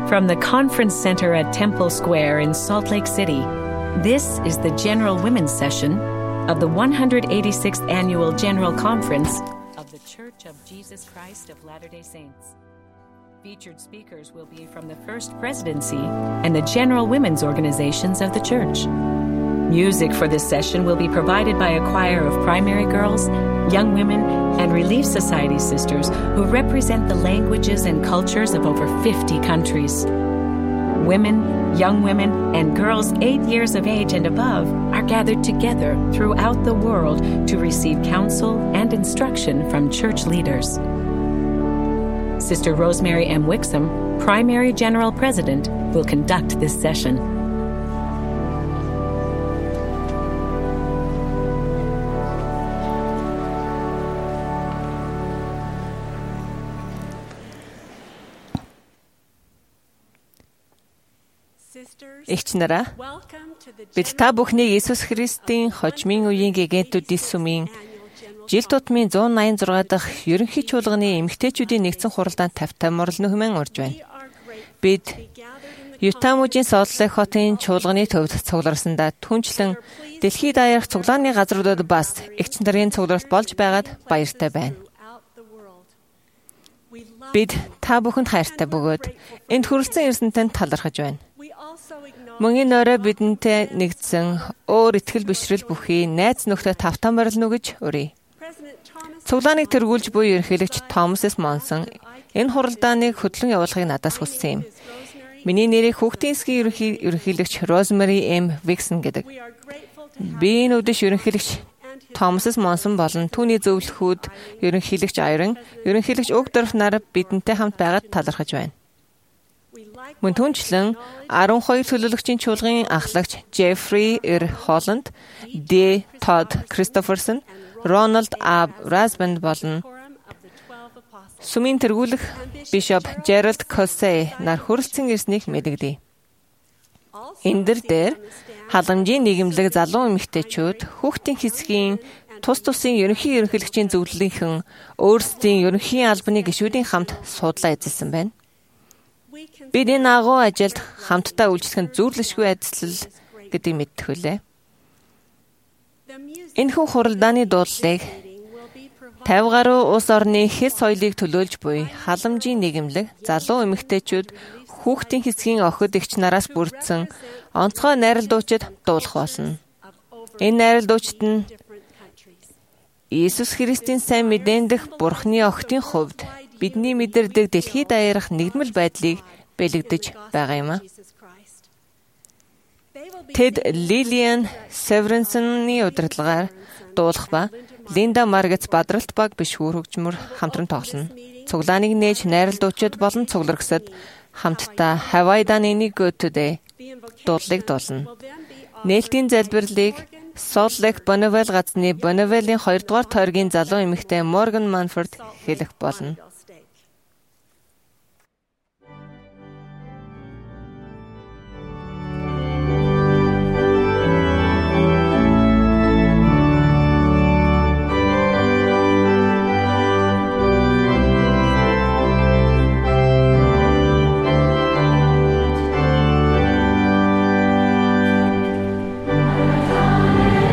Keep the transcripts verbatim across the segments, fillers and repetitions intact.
From the Conference Center at Temple Square in Salt Lake City, this is the General Women's Session of the one hundred eighty-sixth Annual General Conference of the Church of Jesus Christ of Latter-day Saints. Featured speakers will be from the First Presidency and the General Women's Organizations of the Church. Music for this session will be provided by a choir of primary girls, young women, and Relief Society sisters who represent the languages and cultures of over fifty countries. Women, young women, and girls eight years of age and above are gathered together throughout the world to receive counsel and instruction from church leaders. Sister Rosemary M. Wixom, Primary General President, will conduct this session. Эгч нараа, бид та бүхнийг Иесус Христийн хожмын үеийн гэгэнтүүдийн сүмийн жил тутмын one eighty-six дахь ерөнхий чуулганы эмэгтэйчүүдийн нэгдсэн хуралдаанд тавтай морлон хүмэн орж байна. Бид Юта мужийн Солт Лейк хотын чуулганы төвд цугларсандаа түнчлэн дэлхийд даяарх цуглааны газруудад бас эгч нарын цугларалт болж байгаад баяртай байна. Бид та бүхэнд хайртай бөгөөд энд хүрэлцэн ирсэнтэй талархаж байна. Мөн энэ орой бидэнтэй нэгдсэн өөр итгэл бишрэл бүхий найз нөхдөд тавтан барилна гэж өрье. Цуглааныг тэргүүлж буй ерөнхийлөгч Томас С. Монсон энэ хуралдааныг хөтлөн явуулахыг надаас хүссэн юм. Миний нэрийг хүүхдийн эсгийн ерөнхийлөгч Rosemary M. Wixom гэдэг. Би энэ үдэш ерөнхийлөгч Томас С. Монсон болон түүний зөвлөхүүд ерөнхийлөгч Айрон, ерөнхийлөгч Угдорф нар бидэнтэй хамт байгаад талархаж байна. Мөн түнчлэн twelve төлөөлөгчийн чуулгын ахлагч Jeffrey R. Holland, D. Todd Christopherson, Ronald A. Rasband болон сүмийн тэргүүлэх Bishop Gerald Cossey нар хүрэлцэн ирснийг мэдэгдэе. Энэ дээр халамжийн нийгэмлэг залуу эмэгтэйчүүд хүүхдийн хэсгийн тус тусын ерөнхий ерөнхийлөгчийн зөвлөлийнхэн өөрсдийн ерөнхий албаны гишүүдийн хамт суудлаа эзэлсэн байна. Бид энэ агуу ажилд хамтдаа үйлчлэх нь зүйрлэшгүй ажил гэдгийг мэддэг хүлээ. Энэхүү хуралдааны дуулалыг fifty гаруй улс орны хэл соёлыг төлөөлж буй халамжийн нийгэмлэг залуу эмэгтэйчүүд хүүхдийн хэсгийн охид эгч нараас бүрдсэн онцгой найрал дуучид дуулах болно. Энэ найрал дуучид нь Иесус Христийн сайн мэдэн дэх Бурхны охидын хувьд бидний мэдэрдэг дэлхийд даяарх нэгдмэл байдлыг бэлэгдэж байгаа юм а. Тэд Lillian Severinsen-ийн удирдлагаар дуулах ба Linda Margetts бадралт баг биш хөрөгчмөр хамтран тоглоно. Цуглааныг нээж найрал дуучид болон цугларгсад хамтдаа Hawaii Dani Go Today дуулалыг дуулна. Нээлтийн залбирлыг Salt Lake Bonneville газрын Bonneville-ийн two дугаар тойргийн залуу эмэгтэй Morgan Manford хэлэх болно.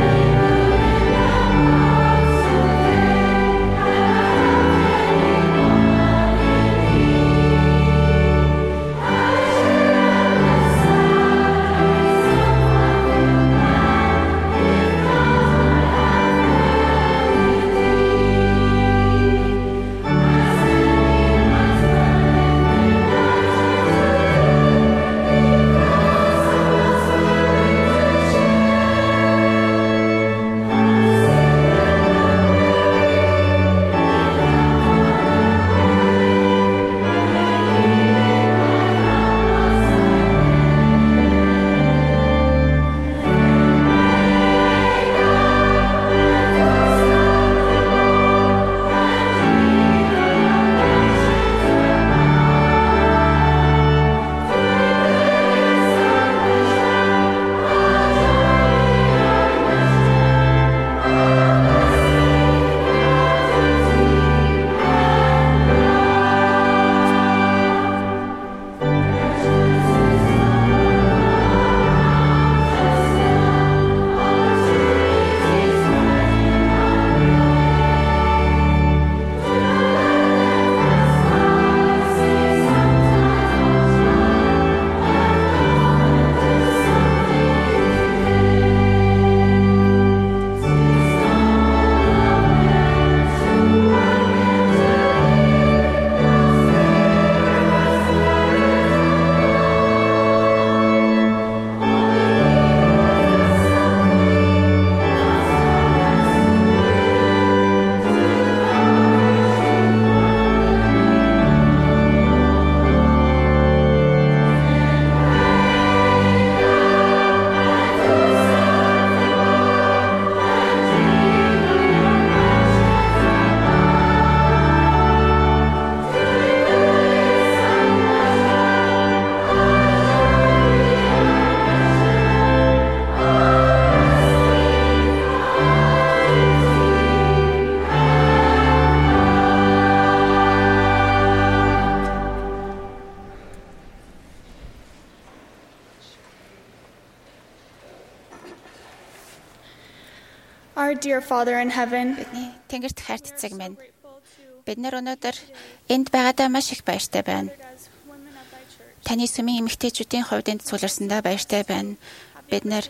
Oh dear Father in heaven. Бидний Тэнгэрт хайрт эцэг минь. Бид нар өнөөдөр энд байгаадаа маш их баяртай байна. Таны сүмийн эмэгтэйчүүдийн хувьд энд цугларсандаа баяртай байна. Бид нар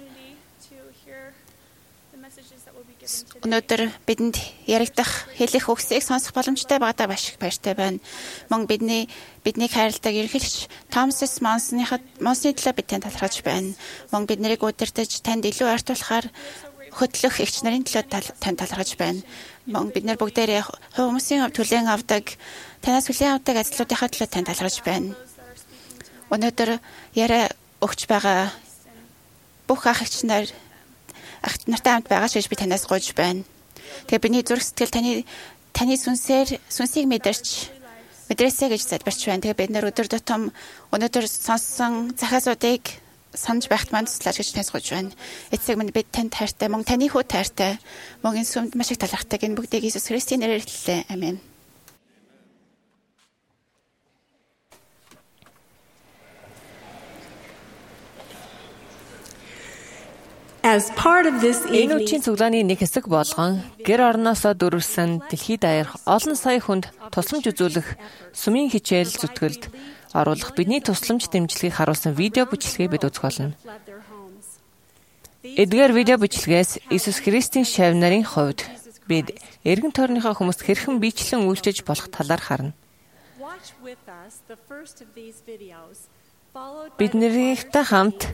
өнөөдөр бидэнд яригдах хэлэх үгсийг сонсох боломжтой байгаадаа маш их баяртай байна. Мөн бидний биднийг хайрладаг ерөнхийлөгч Томас Монсныхад Монсны төлөө бид танд талархаж байна. Мөн бид нарыг удирдах танд илүү ойртуулахаар хөтлөх эгч нарын төлөө танд талархаж байна. Мөн бид нар бүгдээрээ хувь хүмүүсийн хувьд хүлээн авдаг, танаас хүлээн авдаг ажлуудынхаа төлөө танд талархаж байна. Өнөөдөр яриа өгч байгаа бүх ах эгч нар ах нартай хамт байгаа гэж би танаас гуйж байна. Тэгээ бидний зүрх сэтгэл таны таны сүнсээр сүнсийг мэдэрч мэдрээсэй гэж залбирч байна. Тэгээ бид нар өдөр тутам өнөөдөр сонссон захаасуудыг санаж байхад манд туслаач гэж танаас гуйж байна. Эцэг минь бид танд хайртай, мөн таны хүү хайртай, мөн энэ сүмд маш их талархдаг энэ бүгдийг Иесус Христийн нэрээр хэллээ. Амен. As part of this энэ үеийн цуглааны нэг хэсэг болгон гэр орноосоо дөрвсөн дэлхийд аярах олон сая хүнд тусламж үзүүлэх сүмийн хичээл зүтгэлд оруулах бидний тусламж дэмжлэгийг харуулсан видео бичлэгийг бид үзэх болно. Эдгээр видео бичлэгээс Иесус Христийн шавь нарын хувьд бид эргэн тойрныхоо хүмүүст хэрхэн бичлэн үйлчилж болох талаар харна. Биднэрийнхтэй хамт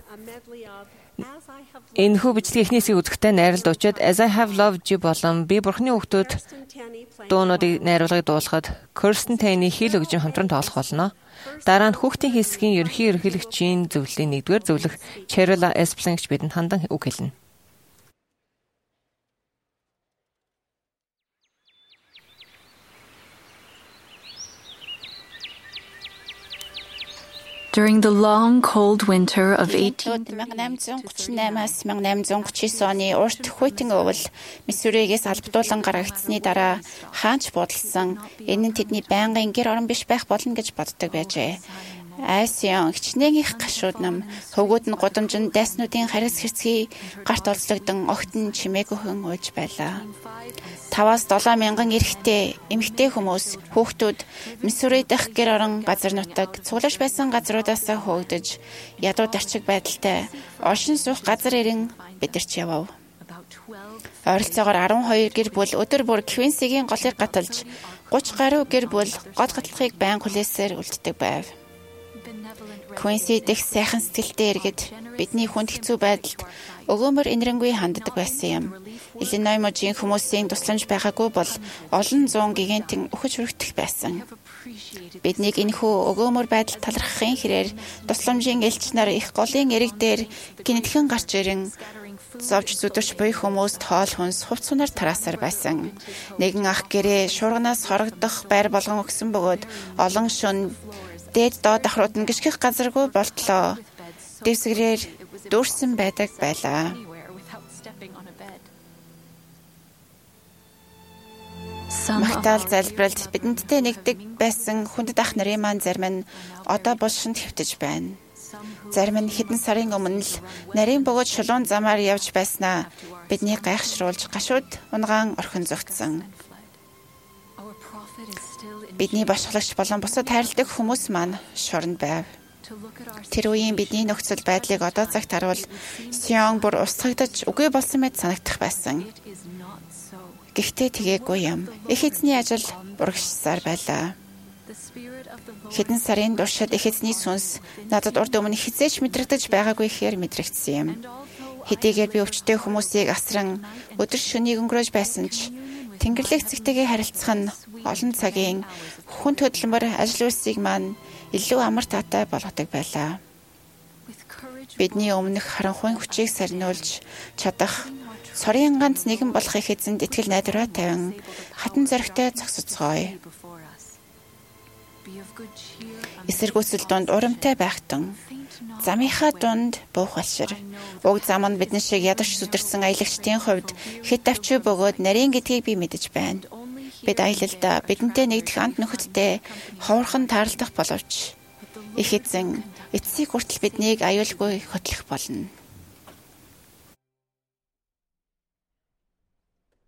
энэ хүү бичлэгийн эхний хэсгийг үзэхдээ найрал дуучид As I Have Loved You болон Би Бурхны хүүхдүүд дуунуудыг найруулгыг дуулахад Kirsten Taney хэл өгжин хамтран тоолох болно. Дараа нь хүүхдийн хэсгийн ерөнхий ерөнхийлөгчийн зөвлөлийн нэгдүгээр зөвлөх Cheryl Esplin гэж бидэнд хандан үг хэлнэ. During the long, cold winter of eighteen thirty-eight-аас eighteen thirty-nine оны урт хүйтэн өвөл Миссуригээс албадуулан гаргагдсны дараа хаанч буудалсан энэ нь тэдний байнгын гэр орон биш байх болно гэж боддог байжээ. Айсион хичнээн их гашууд нам хөвгүүд нь гудамжинд дайснуудын харис хэрцгий гарт олзлогдсон огтн чимээгүйхэн ууж байлаа. таваас долоо мянган эрэгтэй эмэгтэй хүмүүс хүүхдүүд Миссури дахь гэр орон газар нутаг цуглаж байсан газруудаас хөөгдөж ядуу дарчиг байдалтай оршин суух газар ирэн бидэрч явав. Ойролцоогоор twelve гэр бүл өдөр бүр Квинсигийн голыг гаталж thirty гаруй гэр бүл гол гатлахыг байн хүлээсээр үлддэг байв. Квинси дэх сайхан сэтгэлтэй иргэд бидний хүнд хэцүү байдалд өгөөмөр инэрэнгүй ханддаг байсан юм. Иллиной мужийн хүмүүсийн тусламж байгаагүй бол олон зуун гигантын өхөж хүрэх байсан. Биднийг энэхүү өгөөмөр байдал талархахын хэрээр тусламжийн элч нар их голын эрэг дээр гинэтхэн гарч ирэн зовж зүдэрч буй хүмүүст хоол хүнс хувцсунаар тараасаар байсан. Нэгэн ах гэрээ шуурганаас хорогдох байр болгон өгсөн бөгөөд олон шөнө дээд доод ахрууд нь гიშгэх газаргүй болтлоо. Дэвсгэрээр дүүрсэн байдаг байлаа. Магтаал залбиралд бидэнтэй нэгдэг байсан хүндэт ах нарын маань зарим нь одоо булшинд хэвтэж байна. Зарим нь хэдэн сарын өмнө л нарийн бөгөөд шулуун замаар явж байснаа бидний гайхшруулж гашууд унгаан орхин зогтсон. Бидний башглагч болон бусад хайрладаг хүмүүс маань шоронд байв. Тэр үеийн бидний нөхцөл байдлыг одоо цагт харуул Сион бүр устгагдаж үгүй болсон мэт санагдах байсан. Гэхдээ тэгээгүй юм. Их эзний ажил урагшсаар байлаа. Хэдэн сарын туршид их эзний сүнс надад урд өмнө хизээч мэдрэгдэж байгаагүй ихээр мэдрэгдсэн юм. Хэдийгээр би өвчтөе хүмүүсийг асран өдөр шөнийг өнгөрөөж байсан ч Тэнгэрлэг эцэгтэйгээ харилцах нь олон цагийн хүн хөдөлмөр ажил үйлсийг маань илүү амар таатай болгодог байлаа. Бидний өмнөх харанхуйн хүчийг сарниулж чадах цорын ганц нэгэн болох их эзэнд итгэл найдвараа тавин хатан зоригтой зогсоцгоё. Эсэргүүцэл дунд урамтай байхтун. Замынхаа дунд буух алшир. Уг зам нь бидний шиг ядарч зүдэрсэн аялагчдын хувьд хэд давчгүй бөгөөд нарийн гэдгийг би мэдэж байна. Бид аялалдаа бидэнтэй нэгдэх анд нөхөдтэй ховорхон таарлах боловч их эзэн эцсийг хүртэл биднийг аюулгүй хөтлөх болно.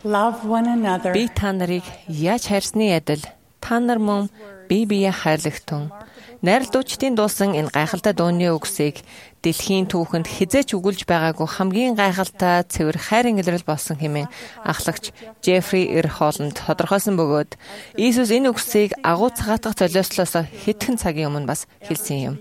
Би та нарыг яаж хайрсны адил та нар мөн бие биеэ хайрлагтун. Найрлуучдын дуусан энэ гайхалтай дууны үгсийг дэлхийн түүхэнд хизээч өгүүлж байгаагүй хамгийн гайхалтай цэвэр хайр ингэлрэл болсон хэмээн ахлагч Джеффри Р. Холланд тодорхойлсон бөгөөд Иесус энэ үгсийг агуу цагаатгах золиослоос хэдхэн цагийн өмнө бас хэлсэн юм.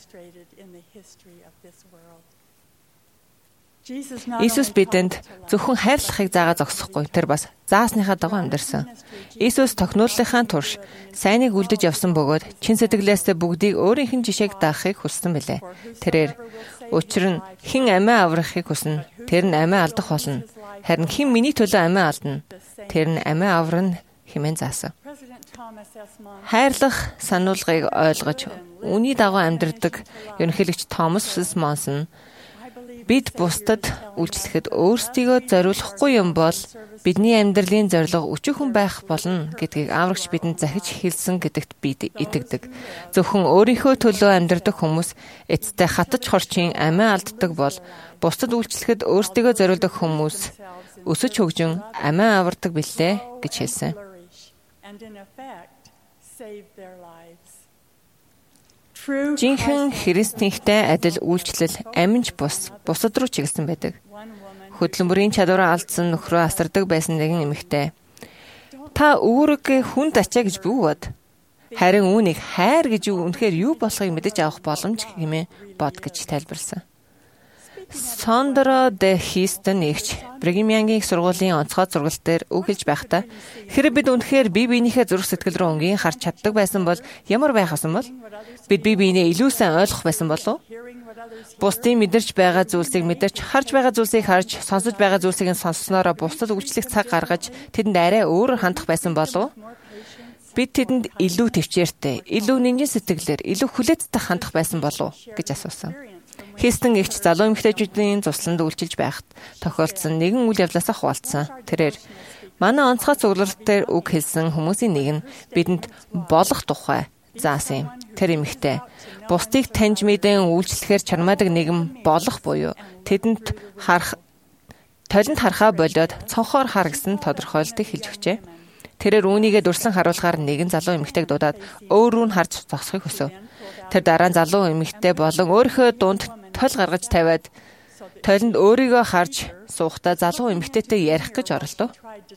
Иесус бидэнд зөвхөн хайрлахыг заагаа зогсохгүй, тэр бас заасныхаа дагуу амьдарсан. Иесус тогтнууллынхаа турш сайныг үлдэж явсан бөгөөд чин сэтгэлээсээ бүгдийг өөрийнх нь жишээг даахыг хүссэн билээ. Тэрээр учир нь хэн амиа аврахыг хүснэ, тэр нь амиа алдах болно. Харин хэн миний төлөө амиа алдна, тэр нь амиа аварна хэмээн заасан. Хайрлах сануулгыг ойлгож үүний дагуу амьдардаг ерөнхийлөгч Томас С. Монсон бид бусдад үйлчлэхэд өөрсдийгөө зориулахгүй юм бол бидний амьдралын зорилго өчүүхэн байх болно гэдгийг аврагч бидэнд захиж хэлсэн гэдэгт би итгэдэг. Зөвхөн өөрийнхөө төлөө амьдардаг хүмүүс эцэстээ хатаж хорчин амиа алддаг бол бусдад үйлчлэхэд өөрсдийгөө зориулдаг хүмүүс өсөж хөгжин амиа авардаг билээ гэж хэлсэн. Жинхэнэ христийнхтэй адил үйлчлэл аминч бус бусад руу чиглэсэн байдаг. Хөдөлмөрийн чадвараа алдсан нөхрөө асардаг байсан нэгэн эмэгтэй. Та өөрийгөө хүнд ачаа гэж бүүвэд. Харин үүнийг хайр гэж үнэхээр юу болохыг мэдэж авах боломж хэмээн бод гэж тайлбарсан. Сондро де Хистон нэгч Бригам Янгийн их сургуулийн онцгой зургал дээр үг хэлж байхдаа хэрэв бид үнэхээр бие биенийхээ зүрх сэтгэл рүү өнгийн харж чаддаг байсан бол ямар байх вэ бол бид бие биенээ илүү сайн ойлгох байсан болов уу? Бусдын мэдэрч байгаа зүйлсийг мэдэрч харж байгаа зүйлсийг харж сонсож байгаа зүйлсийг сонсснороо бусдад үйлчлэх цаг гаргаж тэдэнд арай өөрөөр хандах байсан болов уу? Бид тэдэнд илүү төвчээртэй, илүү нэмжин сэтгэлээр, илүү хүлээцтэй хандах байсан болов уу гэж асуусан. Хистэн гихч залуу эмэгтэйчүүдийн тусланд үйлчилж байхад тохиолдсон нэгэн үйл явдлаасаа хуваалцсан. Тэрээр манай онцгой цугларал дээр үг хэлсэн хүмүүсийн нэг нь бидэнд болох тухай заасан юм. Тэр эмэгтэй бусдыг таньж мэдэн үйлчлэхээр чармаадаг нэгэн болох буюу тэдэнд харах толинд харахаа болоод цонхоор хар гэсэн тодорхойлолтыг хэлж өгчээ. Тэрээр үүнийгээ дүрслэн харуулахаар нэгэн залуу эмэгтэйг дуудаад өөр рүү нь харж зогсохыг хүсв. Тэр дараа нь залуу эмэгтэй болон өөрийнхөө дунд тол гаргаж тавиад толинд өөрийгөө харж суухдаа залуу эмэгтэйтэй ярих гэж оролдов.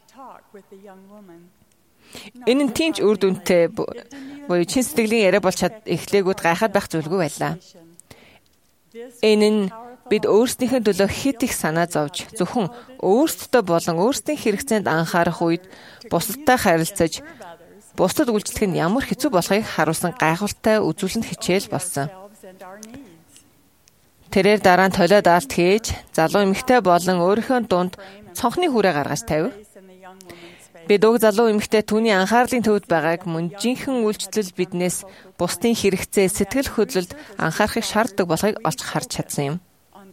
Энэ нь тиймч үр дүнтэй буюу чин сэтгэлийн яриа болж чад эхлээгүүд гайхаад байх зүйлгүй байлаа. Энэ нь бид өөрсдийнхээ төлөө хэд их санаа зовж зөвхөн өөрсдөө болон өөрсдийн хэрэгцээнд анхаарах үед бусадтай харилцаж бусдад үйлчлэх нь ямар хэцүү болохыг харуулсан гайхалтай үзүүлэлт хичээл болсон. Тэрээр дараа нь толиод алт хийж залуу эмэгтэй болон өөрийнхөө дунд цонхны хүрээ гаргаж тавив. Бид уг залуу эмэгтэй түүний анхаарлын төвд байгааг мөн жинхэнэ үйлчлэл биднээс бусдын хэрэгцээ сэтгэл хөдлөлд анхаарахыг шаарддаг болохыг олж харж чадсан юм.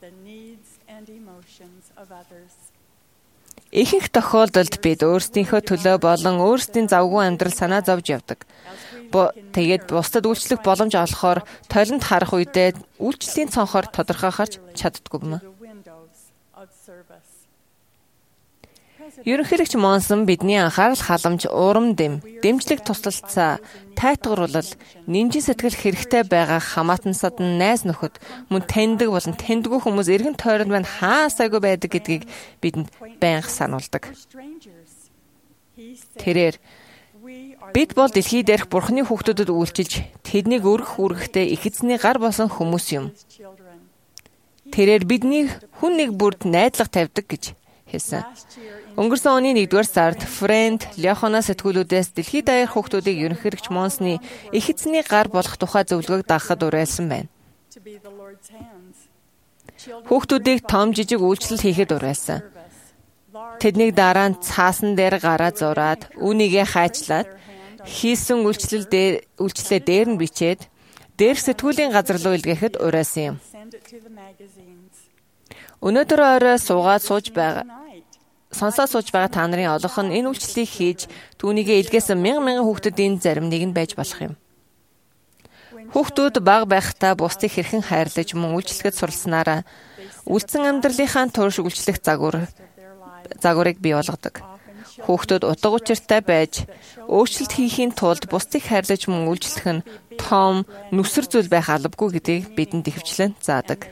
Ихэнх тохиолдолд бид өөрсдийнхөө төлөө болон өөрсдийн завгүй амьдрал санаа зовж явдаг. Тэгээд бусдад үйлчлэх боломж олохоор толинд харах үедээ үйлчлэлийн цонхоор тодорхойлж чаддаггүй юм. Ерөнхийлөгч Монсон бидний анхаарал халамж, урам дэм, дэмжлэг туслалцаа, тайтгаруулал, нэмжин сэтгэл хэрэгтэй байгаа хамаатан садан найз нөхөд мөн таньдаг болон таньдгүй хүмүүс эргэн тойронд маань хаа сайгүй байдаг гэдгийг бидэнд байнга сануулдаг. Тэрээр бид бол дэлхий дээрх Бурхны хүүхдүүдэд үйлчилж тэднийг өргөх үүрэгтэй их эзний гар болсон хүмүүс юм. Тэрээр бидний хүн нэг бүрд найдлага тавьдаг гэж хэлсэн. Өнгөрсөн оны нэгдүгээр сард Фрэнд Леохоно сэтгүүлүүдээс дэлхийд даяар хүүхдүүдийг ерөнхийлөгч Монсны их эзний гар болох тухай зөвлөгөөг даахад уриалсан байна. Хүүхдүүдийг том жижиг үйлчлэл хийхэд уриалсан. Тэднийг дараа нь цаасан дээр гараа зураад, үүнийгээ хайчлаад, хийсэн үйлчлэл дээр үйлчлэлээ дээр нь бичээд, дээрх сэтгүүлийн газар руу илгээхэд уриалсан юм. Өнөөдөр орой суугаад сууж байгаа Сонсоод сууж байгаа та нарын олонх нь энэ үйлчлэлийг хийж түүнийгээ илгээсэн мянган мянган хүүхдүүдийн зарим нэг нь байж болох юм. Хүүхдүүд бага байхдаа бусдыг хэрхэн хайрлаж мөн үйлчлэхэд суралцсанаараа үлдсэн амьдралынхаа турш үйлчлэх загвар загварыг бий болгодог. Хүүхдүүд утга учиртай байж өөрчлөлт хийхийн тулд бусдыг хайрлаж мөн үйлчлэх нь том, нүсэр зүйл байх албагүй гэдгийг бидэнд ихэвчлэн заадаг.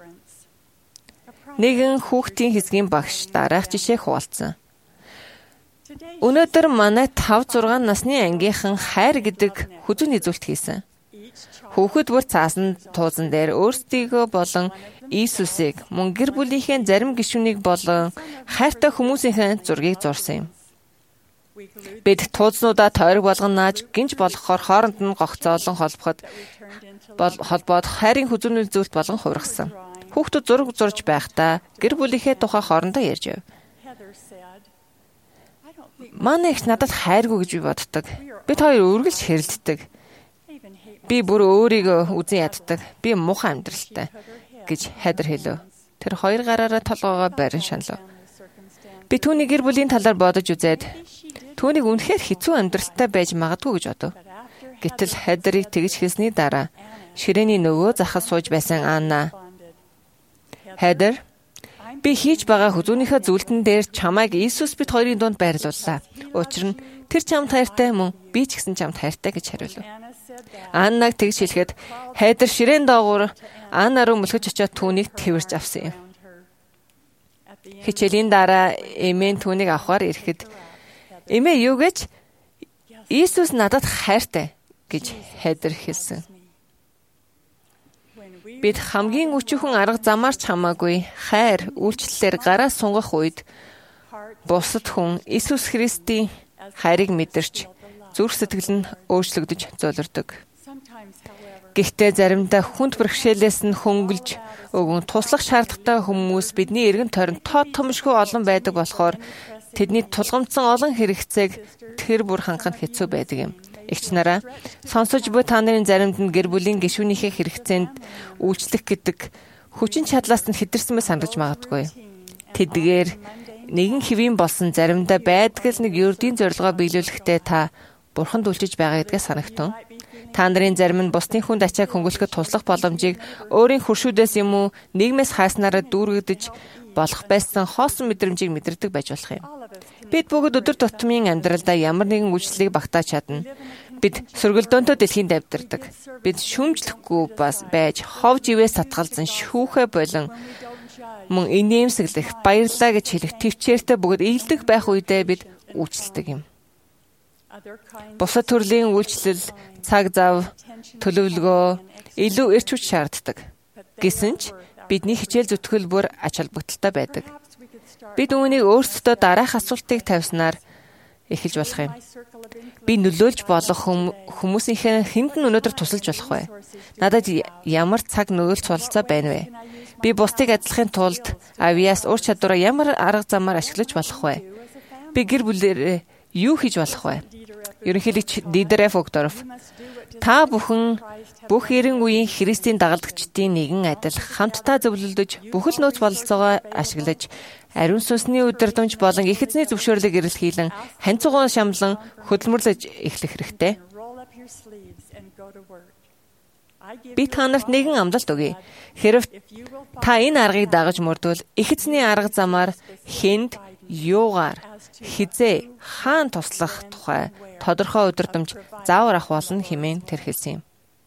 Нэгэн хүүхдийн хэсгийн багш дараах жишээ хуваалцсан. Өнөөдөр манай тавь зургаан насны ангийнхан хайр гэдэг хүзүүн үзүүлэлт хийсэн. Хүүхэд бүр цаасан туузан дээр өөрсдийгөө болон Иесусыг мөн гэр бүлийнхээ зарим гишүүнийг болон хайртай хүмүүсийнхээ зургийг зурсан юм. Бид туузнуудаа тойрог болгоноож гинж болгохоор хооронд нь гогцоолон холбоход холбоод хайрын хүзүүн үзүүлэлт болгон хувиргасан. Хүүхдүүд зураг зурж байхдаа гэр бүлийнхээ тухай хоорондоо ярьж байв. Манай их надад хайргүй гэж би боддог. Бид хоёр үргэлж хэрэлддэг. Би бүр өөрийгөө үзэн яддаг. Би муухай амьдралтай гэж Хайдер хэлв. Тэр хоёр гараараа толгоогоо барин шаналв. Би түүний гэр бүлийн талаар бодож үзээд түүнийг үнэхээр хэцүү амьдралтай байж магадгүй гэж бодов. Гэтэл Хайдерыг тэгж хэлсний дараа ширээний нөгөө захад сууж байсан Анна, "Хайдер, би хийж байгаа хүзүүнийхээ зүйлтэн дээр чамайг Иесус бид хоёрын дунд байрлууллаа. Учир нь тэр чамд хайртай мөн би ч гэсэн чамд хайртай" гэж хариулв. Аннаг тэгж хэлэхэд Хайдер ширээн доогуур Анна руу мөлхөж очиод түүнийг тэрвэрж авсан юм. Хичээлийн дараа эмээ түүнийг авахар ирэхэд "Эмээ юу гэж? Иесус надад хайртай" гэж Хайдер хэлсэн. Бид хамгийн өчүүхэн арга замаар ч хамаагүй хайр үйлчлэлээр гараа сунгах үед бусад хүн Иесус Христийн хайрыг мэдэрч зүрх сэтгэл нь өөрчлөгдөж золирдог. Гэхдээ заримдаа хүнд бэрхшээлээс нь хөнгөлж өгөн туслах шаардлагатай хүмүүс бидний эргэн тойронд тод томшгүй олон байдаг болохоор тэдний тулгамдсан олон хэрэгцээг тэр бүр хангах нь хэцүү байдаг юм. Эгч нараа, сонсож буй та нарын заримд нь гэр бүлийн гишүүнийхээ хэрэгцээнд үйлчлэх гэдэг хүчин чадлаас нь хэтэрсэн мэт санагдаж магадгүй. Тэдгээр нэгэн хэвийн болсон заримдаа байдаг л нэг ердийн зорилгоо биелүүлэхдээ та бурханд үйлчилж байгаа гэдгээ санагтун. Та нарын зарим нь бусдын хүнд ачааг хөнгөлөхөд туслах боломжийг өөрийн хуршүүдээс юм уу нийгмээс хайснараа дүүргэж болох байсан хоосон мэдрэмжийг мэдэрдэг байж болох юм. Бид бүгд өдөр тутмын амьдралдаа ямар нэгэн үйлчлэлийг багтааж чадна. Бид сөргөлдөөнтэй дэлхийд амьдардаг. Бид шүүмжлэхгүй бас байж хов живээс татгалзан шүүхэ болон мөн инээмсэглэх, баярлаа гэж хэлэх төвчээртэй бүгд ийдэг байх үедээ бид үйлчлдэг юм. Бусад төрлийн үйлчлэл цаг зав, төлөвлөгөө илүү эрч хүч шаарддаг. Гэсэн ч бидний хичээл зүтгэл бүр ач холбогдолтой байдаг. Бид үүнийг өөрсдөө дараах асуултыг тавьснаар эхэлж болох юм. Би нөлөөлж болох хүмүүсийнхээ хэнд нь өнөөдөр тусалж болох вэ? Надад ямар цаг нөлөөлц бололцоо байна вэ? Би бусдыг ажиллахын тулд авиас ур чадвараа ямар арга замаар ашиглаж болох вэ? Би гэр бүлээр юу хийж болох вэ? Ерөнхийлөгч Дидер Фогдорф, та бүхэн бүх эрен үеийн Христийн дагалдагчдын нэгэн адил хамтдаа зөвлөлдөж бүхэл нөөц бололцоогоо ашиглаж ариун сүнсний удирдамж болон их эзний зөвшөөрлийг эрэлхийлэн ханцуган шамлан хөдөлмөрлөж эхлэх хэрэгтэй. Би та нарт нэгэн амлалт өгье. Хэрв та энэ аргыг дагаж мөрдвөл их эзний арга замаар хэнд, юугаар, хизээ, хаан туслах тухай тодорхой удирдамж заавар ах болно хэмээн тэр хэлсэн юм.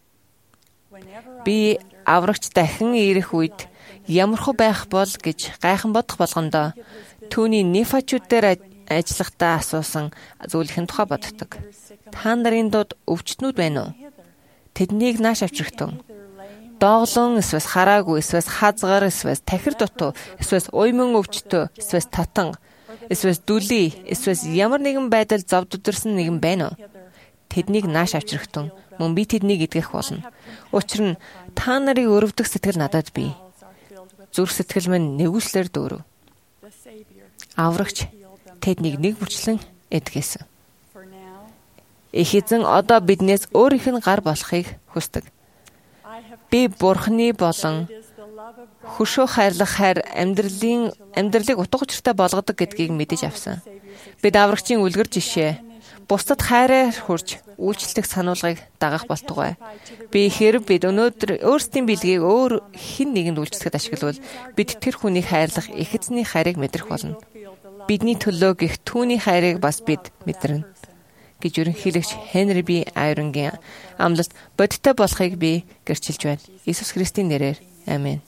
Би аврагч дахин ирэх үед ямархуу байх бол гэж гайхан бодох болгондоо түүний нефачууд дээр ажиллахдаа асуусан зүйлийн тухай боддог. Та нарын дунд өвчтнүүд байна уу? Тэднийг нааш авчрахтун. Дооглон эсвэл хараагүй, эсвэл хазгар, эсвэл тахир дутуу, эсвэл уйман өвчтөө, эсвэл татан, эсвэл дүлий, эсвэл ямар нэгэн байдал зовд өдөрсөн нэгэн байна уу? Тэднийг нааш авчрахтун. Мөн би тэднийг эдгэх болно. Учир нь та нарыг өрөвдөх сэтгэл надад бий. Зүрх сэтгэл минь нэгүслэр дүүрв. Аврагч тэднийг нэг бүчлэн эдгэсэн. Их эзэн одоо биднээс өөрийнх нь гар болохыг хүсдэг. Би Бурхны болон хөшөө хайрлах хайр амьдралын амьдралыг утга учиртай болгодог гэдгийг мэдэж авсан. Бид аврагчийн үлгэр жишээ, бусдад хайраар хүрч үйлчлэх сануулгыг дагах болтугай. Би хэрв бид өнөөдөр өөрсдийн бэлгийг өөр хэн нэгэнд үйлчлэхэд ашиглавал бид тэр хүнийг хайрлах их эзний хайрыг мэдрэх болно. Бидний төлөө гих түүний хайрыг бас бид мэдэрнэ гэж ерөнхийлөгч Хенри Би Айронгийн амлалт бодиттой болохыг би гэрчилж байна. Иесус Христийн нэрээр амин.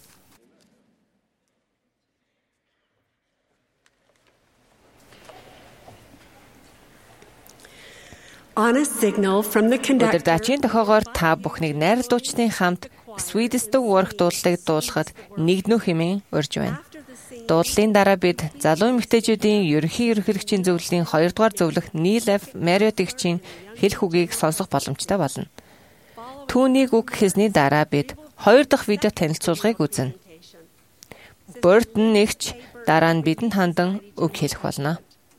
On a signal from the conductor. Удирдачийн тохоогоор та бүхнийг найрлуучдын хамт Swedish Work дуулалтыг дуулахад нэгднүү хэмээн урьж байна. Дуулалтын дараа бид залуу эмэгтэйчүүдийн ерөнхий ерөнхийлөгчийн зөвлөлийн хоёрдугаар зөвлөх Neil F. Marriott-ийн хэлэх үгийг сонсох боломжтой болно. Түүнийг үг гэсний дараа бид хоёр дахь видео танилцуулгыг үзнэ. Burton нэгч дараа нь бидэнд хандан үг хэлэх болно.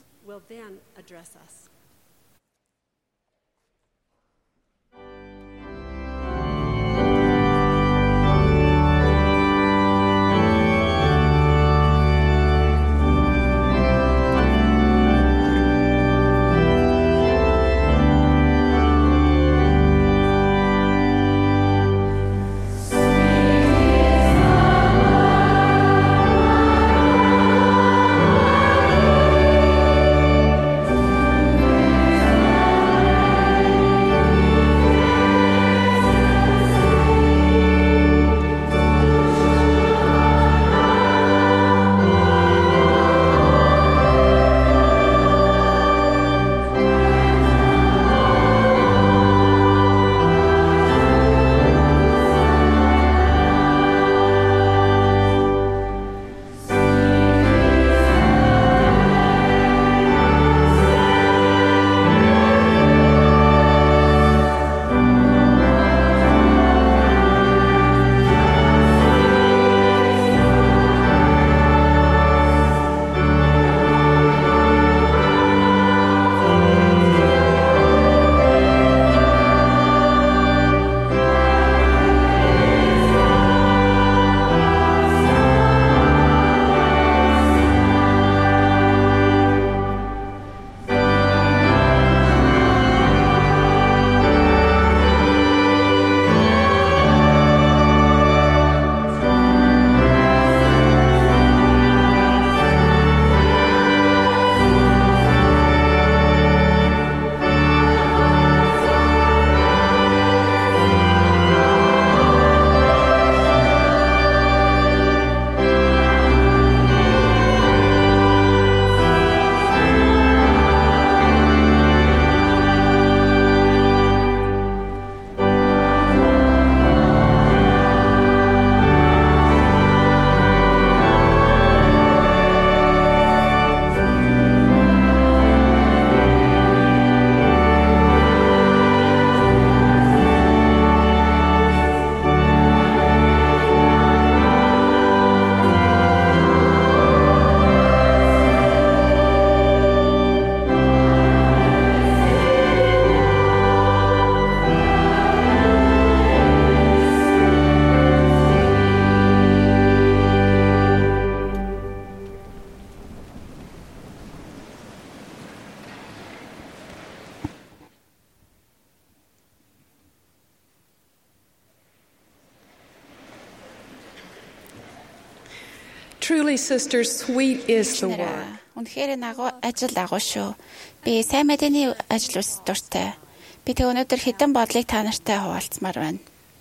Truly, sisters, sweet is the word. Үнэхээр нагуу ажил агуу шүү. Би сайн мэдээний ажил үс дуртай. Би тэг өнөөдөр хэдэн бодлыг та нартай хуваалцмаар байна.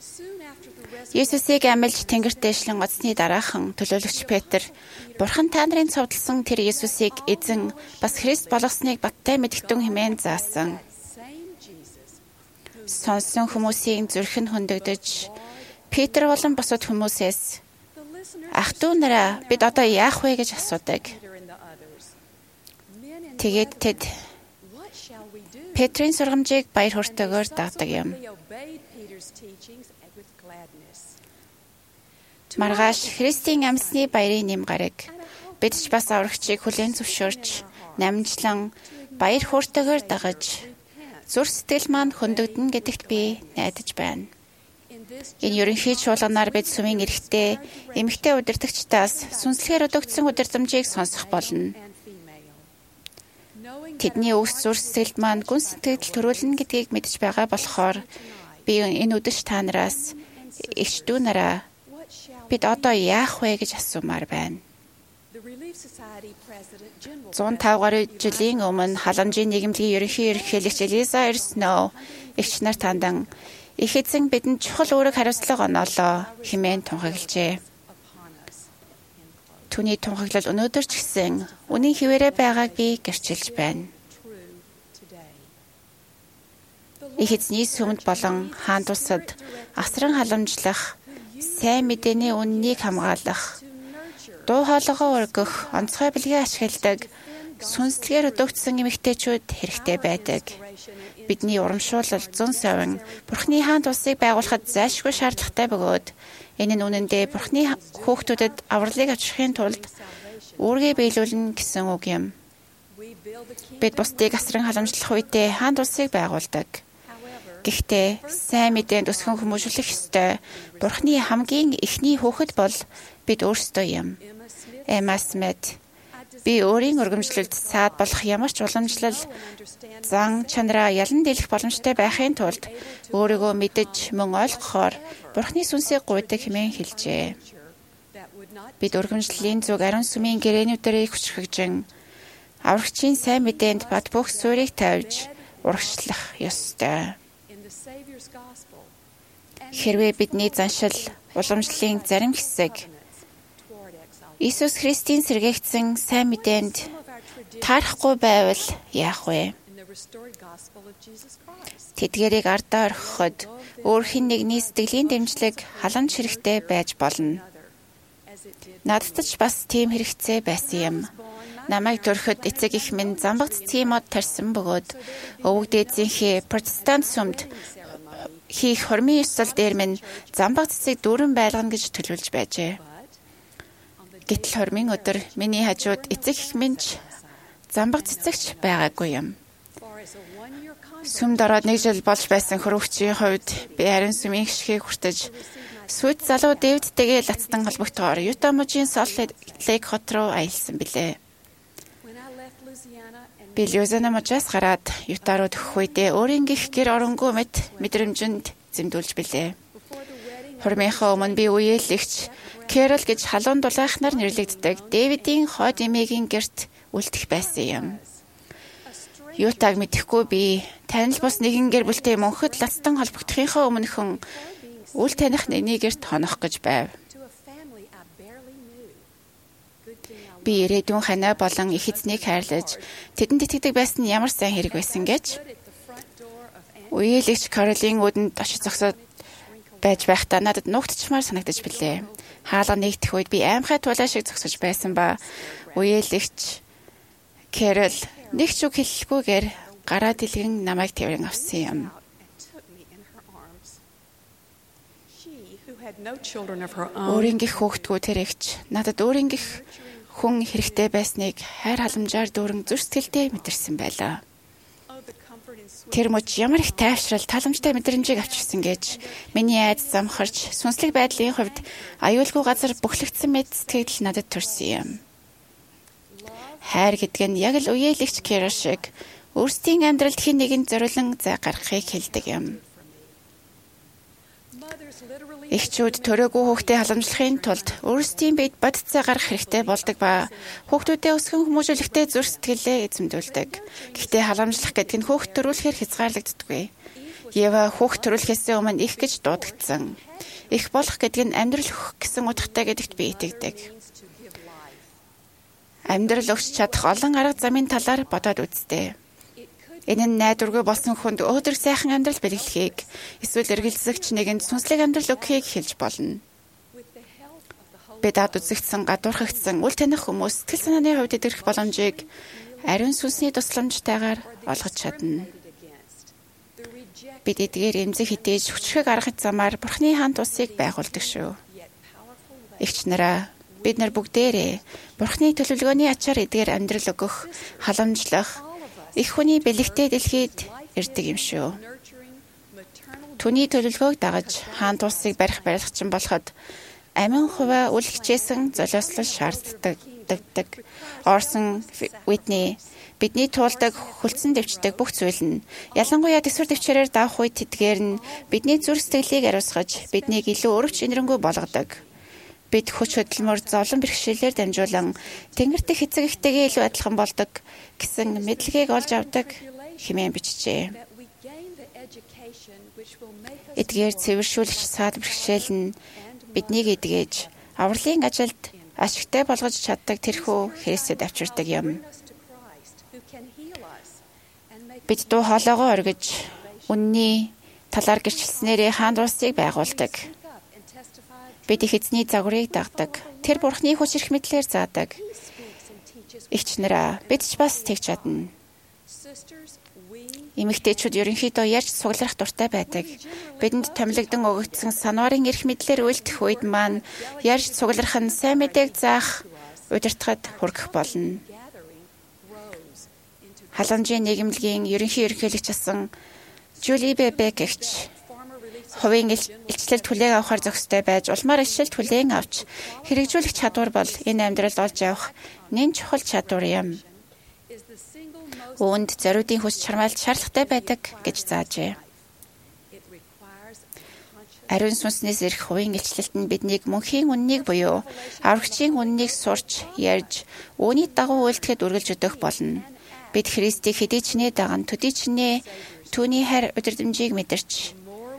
Есүсийг амилж тэнгэрт дэвшлэн оцсны дараахан төлөөлөгч Петр Бурхан та нарын цовдлсон тэр Есүсийг эзэн бас Христ болгосныг баттай мэдгтэн хэмээн заасан. Сонсон хүмүүсийн зүрх нь хөндөгдөж Петр болон бусад хүмүүсээс ах дүү нараа бид одоо яах вэ гэж асуудаг. Тэгээд тэд Петрийн сургамжийг баяр хүртэгээр дагдаг юм. Маргааш Христийн амьсны баярын нэм гараг бид ч бас аврагчийг хүлээн зөвшөөрч намжлан баяр хүртэгээр дагаж зүрх сэтгэл маань хөндөгдөн гэдэгт би найдаж байна. Энэ ерөнхий чуулганаар бид сүмийн эрхтэй эмэгтэй удирдагчдаас сүнслэгээр өдөгдсөн удирдамжийг сонсох болно. Тэдний өвс зүрх сэтгэлд маань гүн сэтгэл төрүүлнэ гэдгийг мэдж байгаа болохоор би энэ өдөж та нараас эгч дүү нараа бид одоо яах вэ гэж асуумаар байна. зуун тавь гаруй жилийн өмнө халамжийн нийгэмлэгийн ерөнхий ерөнхийлөгч Элиза Р. Сноу эгч нар тандан их эзэн бидэнд чухал үүрэг хариуцлага оноолоо хэмээн тунхаглажээ. Түүний тунхаглал өнөөдөр ч гэсэн үнийн хിവэрэ байгааг би гэрчилж байна. Их эзний сүмд болон хаан тусад асран халамжлах, сайн мэдээний үннийг хамгаалах, дуу хоолойгоо өргөх, онцгой бэлгээ ашигладаг, сүнслэгээр өдөөгдсөн эмэгтэйчүүд хэрэгтэй байдаг. Бидний урамшуулал зун совин Бурхны хаан тусыг байгуулахад зайлшгүй шаардлагатай бөгөөд энэ нь үнэндээ Бурхны хүүхдүүдэд авралыг авчрахын тулд үүргээ биелүүлнэ гэсэн үг юм. Бид бусдыг асран халамжлах үедээ хаан тусыг байгуулдаг. Гэхдээ сайн мэдээнд өсгөн хүмүүжүүлэх ёстой Бурхны хамгийн эхний хүүхэд бол бид өөрсдөө юм. Эмма Смит би өөрийн өргөмжлөлд саад болох ямар ч уламжлал зан чанараа ялан дийлэх боломжтой байхын тулд өөрийгөө мэдэж мөн ойлгохоор Бурхны сүнсийг гуйдаг хэмээн хэлжээ. Бид өргөмжлөлийн зүг ариун сүмийн гэрээнүүдээр хүчрхэгжин аврагчийн сайн мэдээнд бат бөх суурийг тавьж урагшлах ёстой. Хэрвээ бидний заншил уламжлалын зарим хэсэг Иесус Христийн сэргээгдсэн сайн мэдээнд таарахгүй байвал яах вэ? Тэдгээрийг ардаа орхиход өөр хэн нэгний сэтгэлийн дэмжлэг халамж хэрэгтэй байж болно. Надад ч бас тийм хэрэгцээ байсан юм. Намайг төрөхөд эцэг их минь замбаг цэцгийн мод тарьсан бөгөөд өвөг дээдсийнхээ протестант сүмд хийх хормын ёслол дээр минь замбаг цэцэг дүүрэн байлгана гэж төлөвлөж байжээ. Гэтэл хормын өдөр миний хажууд эцэг их минь ч замбаг цэцэгч байгаагүй юм. Сүмд ороод нэг жил болж байсан хөрөвчийн хувьд би ариун сүмийн гişгийг хүртэж Сүд залуу Дэвидтэйгээ лацтан холбогдохоор Юта мужийн Солт Лейк хот руу аялсан билээ. Би Лузана мужаас гараад Юта руу төхөх үедээ өөрийн гих гэр оронгүй мэт мэдрэмжинд зэмдүүлж билээ. Хормынхаа өмнө би үеэлэгч Кэрол гэж халуун дулаахнаар нэрлэгддэг Дэвидийн хойд эмээгийн герт үлдэх байсан юм. Ютаг мэдэхгүй би танил бус нэгэн гэр бүлтэй мөнхөд лацтан холбогдохынхаа өмнөхөн үл таних нэгний герт хонох гэж байв. Би ирээдүйн ханаа болон их эзнийг хайрлаж тэдэнд итгэдэг байсан нь ямар сайн хэрэг байсан гэж үеэлэгч Каролин үүдэнд очиж зогсоод байж байхдаа надад нуугдчмаар санагдаж билээ. Хаалга нэгдэх үед би аимхай тулаа шиг зогсож байсан ба үеэлэгч Кэрол нэг ч үг хэлэхгүйгээр гараа дэлгэн намайг тэрэн авсан юм. Өөрийн гих хүүхдгүү тэрэгч надад өөрийн гих хүн хэрэгтэй байсныг хайр халамжаар дүүрэн зүр сэтгэлдээ мэдэрсэн байлаа. Тэр мөч ямар их тайвшрал таламжтай мэдрэмжийг авчирсан гэж миний айд замхарч сүнслэг байдлын хувьд аюулгүй газар бүхлэгдсэн мэд сэтгэл надад төрсөн юм. Хайр гэдэг нь яг л үеэлэгч Кэрол шиг өөрсдийн амьдралд хэн нэгэнд зориулан зай гаргахыг хэлдэг юм. Эхчүүд төрөөгүй хүүхдээ халамжлахын тулд өөрсдийн биед бодцоо гаргах хэрэгтэй болдог ба хүүхдүүдээ өсгөн хүмүүжүүлэхдээ зүр сэтгэлээ эзэмдүүлдэг. Гэхдээ халамжлах гэдэг нь хүүхд төрүүлэхээр хязгаарлагддаггүй. Ева хүүхд төрүүлэхээс өмнө их гэж дуудагдсан. Их болох гэдэг нь амьдрал өгөх гэсэн утгатай гэдэгт би итгэдэг. Амьдрал өгч чадах олон арга замын талаар бодоод үзтээ. Энэ нь найдваргүй болсон хүнд өөдрөг сайхан амьдрал бэлгэлэхийг эсвэл эргэлзэгч нэгэнд сүнслэг амьдрал өгөхийг хэлж болно. Бид ад үзэгдсэн гадуурхагдсан үл таних хүмүүс сэтгэл санааны хувьд идэрх боломжийг ариун сүнсний тусламжтайгаар олгож чадна. Бид эдгээр эмзэг хитээж хүчрхэг аргах замаар Бурхны хаан тусыг байгуулдаг шүү. Эгч нараа бид нар бүгдээрээ Бурхны төлөвлөгөөний ачаар эдгээр амьдрал өгөх, халамжлах их хүний бэлэгтэй дэлхийд ирдэг юм шүү. Түүний төлөвлөгөөг дагаж хаан тусыг барих барилгачин болоход амин хуваа үл хичээсэн золиослол шаарддаг. Орсон Уитни бидний туулдаг хүлцэн дэвчдэг бүх зүйл нь ялангуяа төсвөр дэвчээрээр давах үед тэдгээр нь бидний зүрх сэтгэлийг ариусгаж биднийг илүү өргөж инэрэнгуй болгодог. Бид хүч хөдөлмөр зовлон бэрхшээлээр дамжуулан тэнгэрт эцэг эхтэйгээ илүү адилхан болдог гэсэн мэдлэгийг олж авдаг хэмээн бичжээ. Эдгээр цэвэршүүлэгч саад бэрхшээл нь биднийг эдгэж авралын ажилд ашигтай болгож чаддаг тэрхүү Христэд авчирдаг юм. Бид дуу хоолойгоо оргиж үнний талаар гэрчилснээрээ хаан дуусыг байгуулдаг. Бид их эзний загварыг дагдаг. Тэр бурхны хүч ирэх мэдлэр заадаг. Игчнэрээ бид ч бас тэгж чадна. Эмэгтэйчүүд ерөнхийдөө ярьж суглах дуртай байдаг. Бидэнд томилогдсон өгөгдсөн санварын эрх мэдлэр үйлдэх үед маань ярьж суглах нь сайн мэдээг заах удирдахад хүргэх болно. Халамжийн нийгэмлэгийн ерөнхий ерөнхийлөгч асан Жюли Бебек гэгч хувийн илчлэлд хүлээн авахар зохистой байж улмаар илчлэлд хүлээн авч хэрэгжүүлэх чадвар бол энэ амьдралд олж авах нэн чухал чадвар юм. Үүнд зориудын хүч чармайлт шаардлагатай байдаг гэж заажээ. Ариун сүнснээс ирэх хувийн илчлэлт нь биднийг мөнхийн үннийг буюу аврагчийн үннийг сурч, ярьж, үүний дагуу үйлдэхэд үргэлж өдөх болно. Бид Христийг хэдий ч нэ даган төдий ч нэ түүний хайр удирдамжийг мэдэрч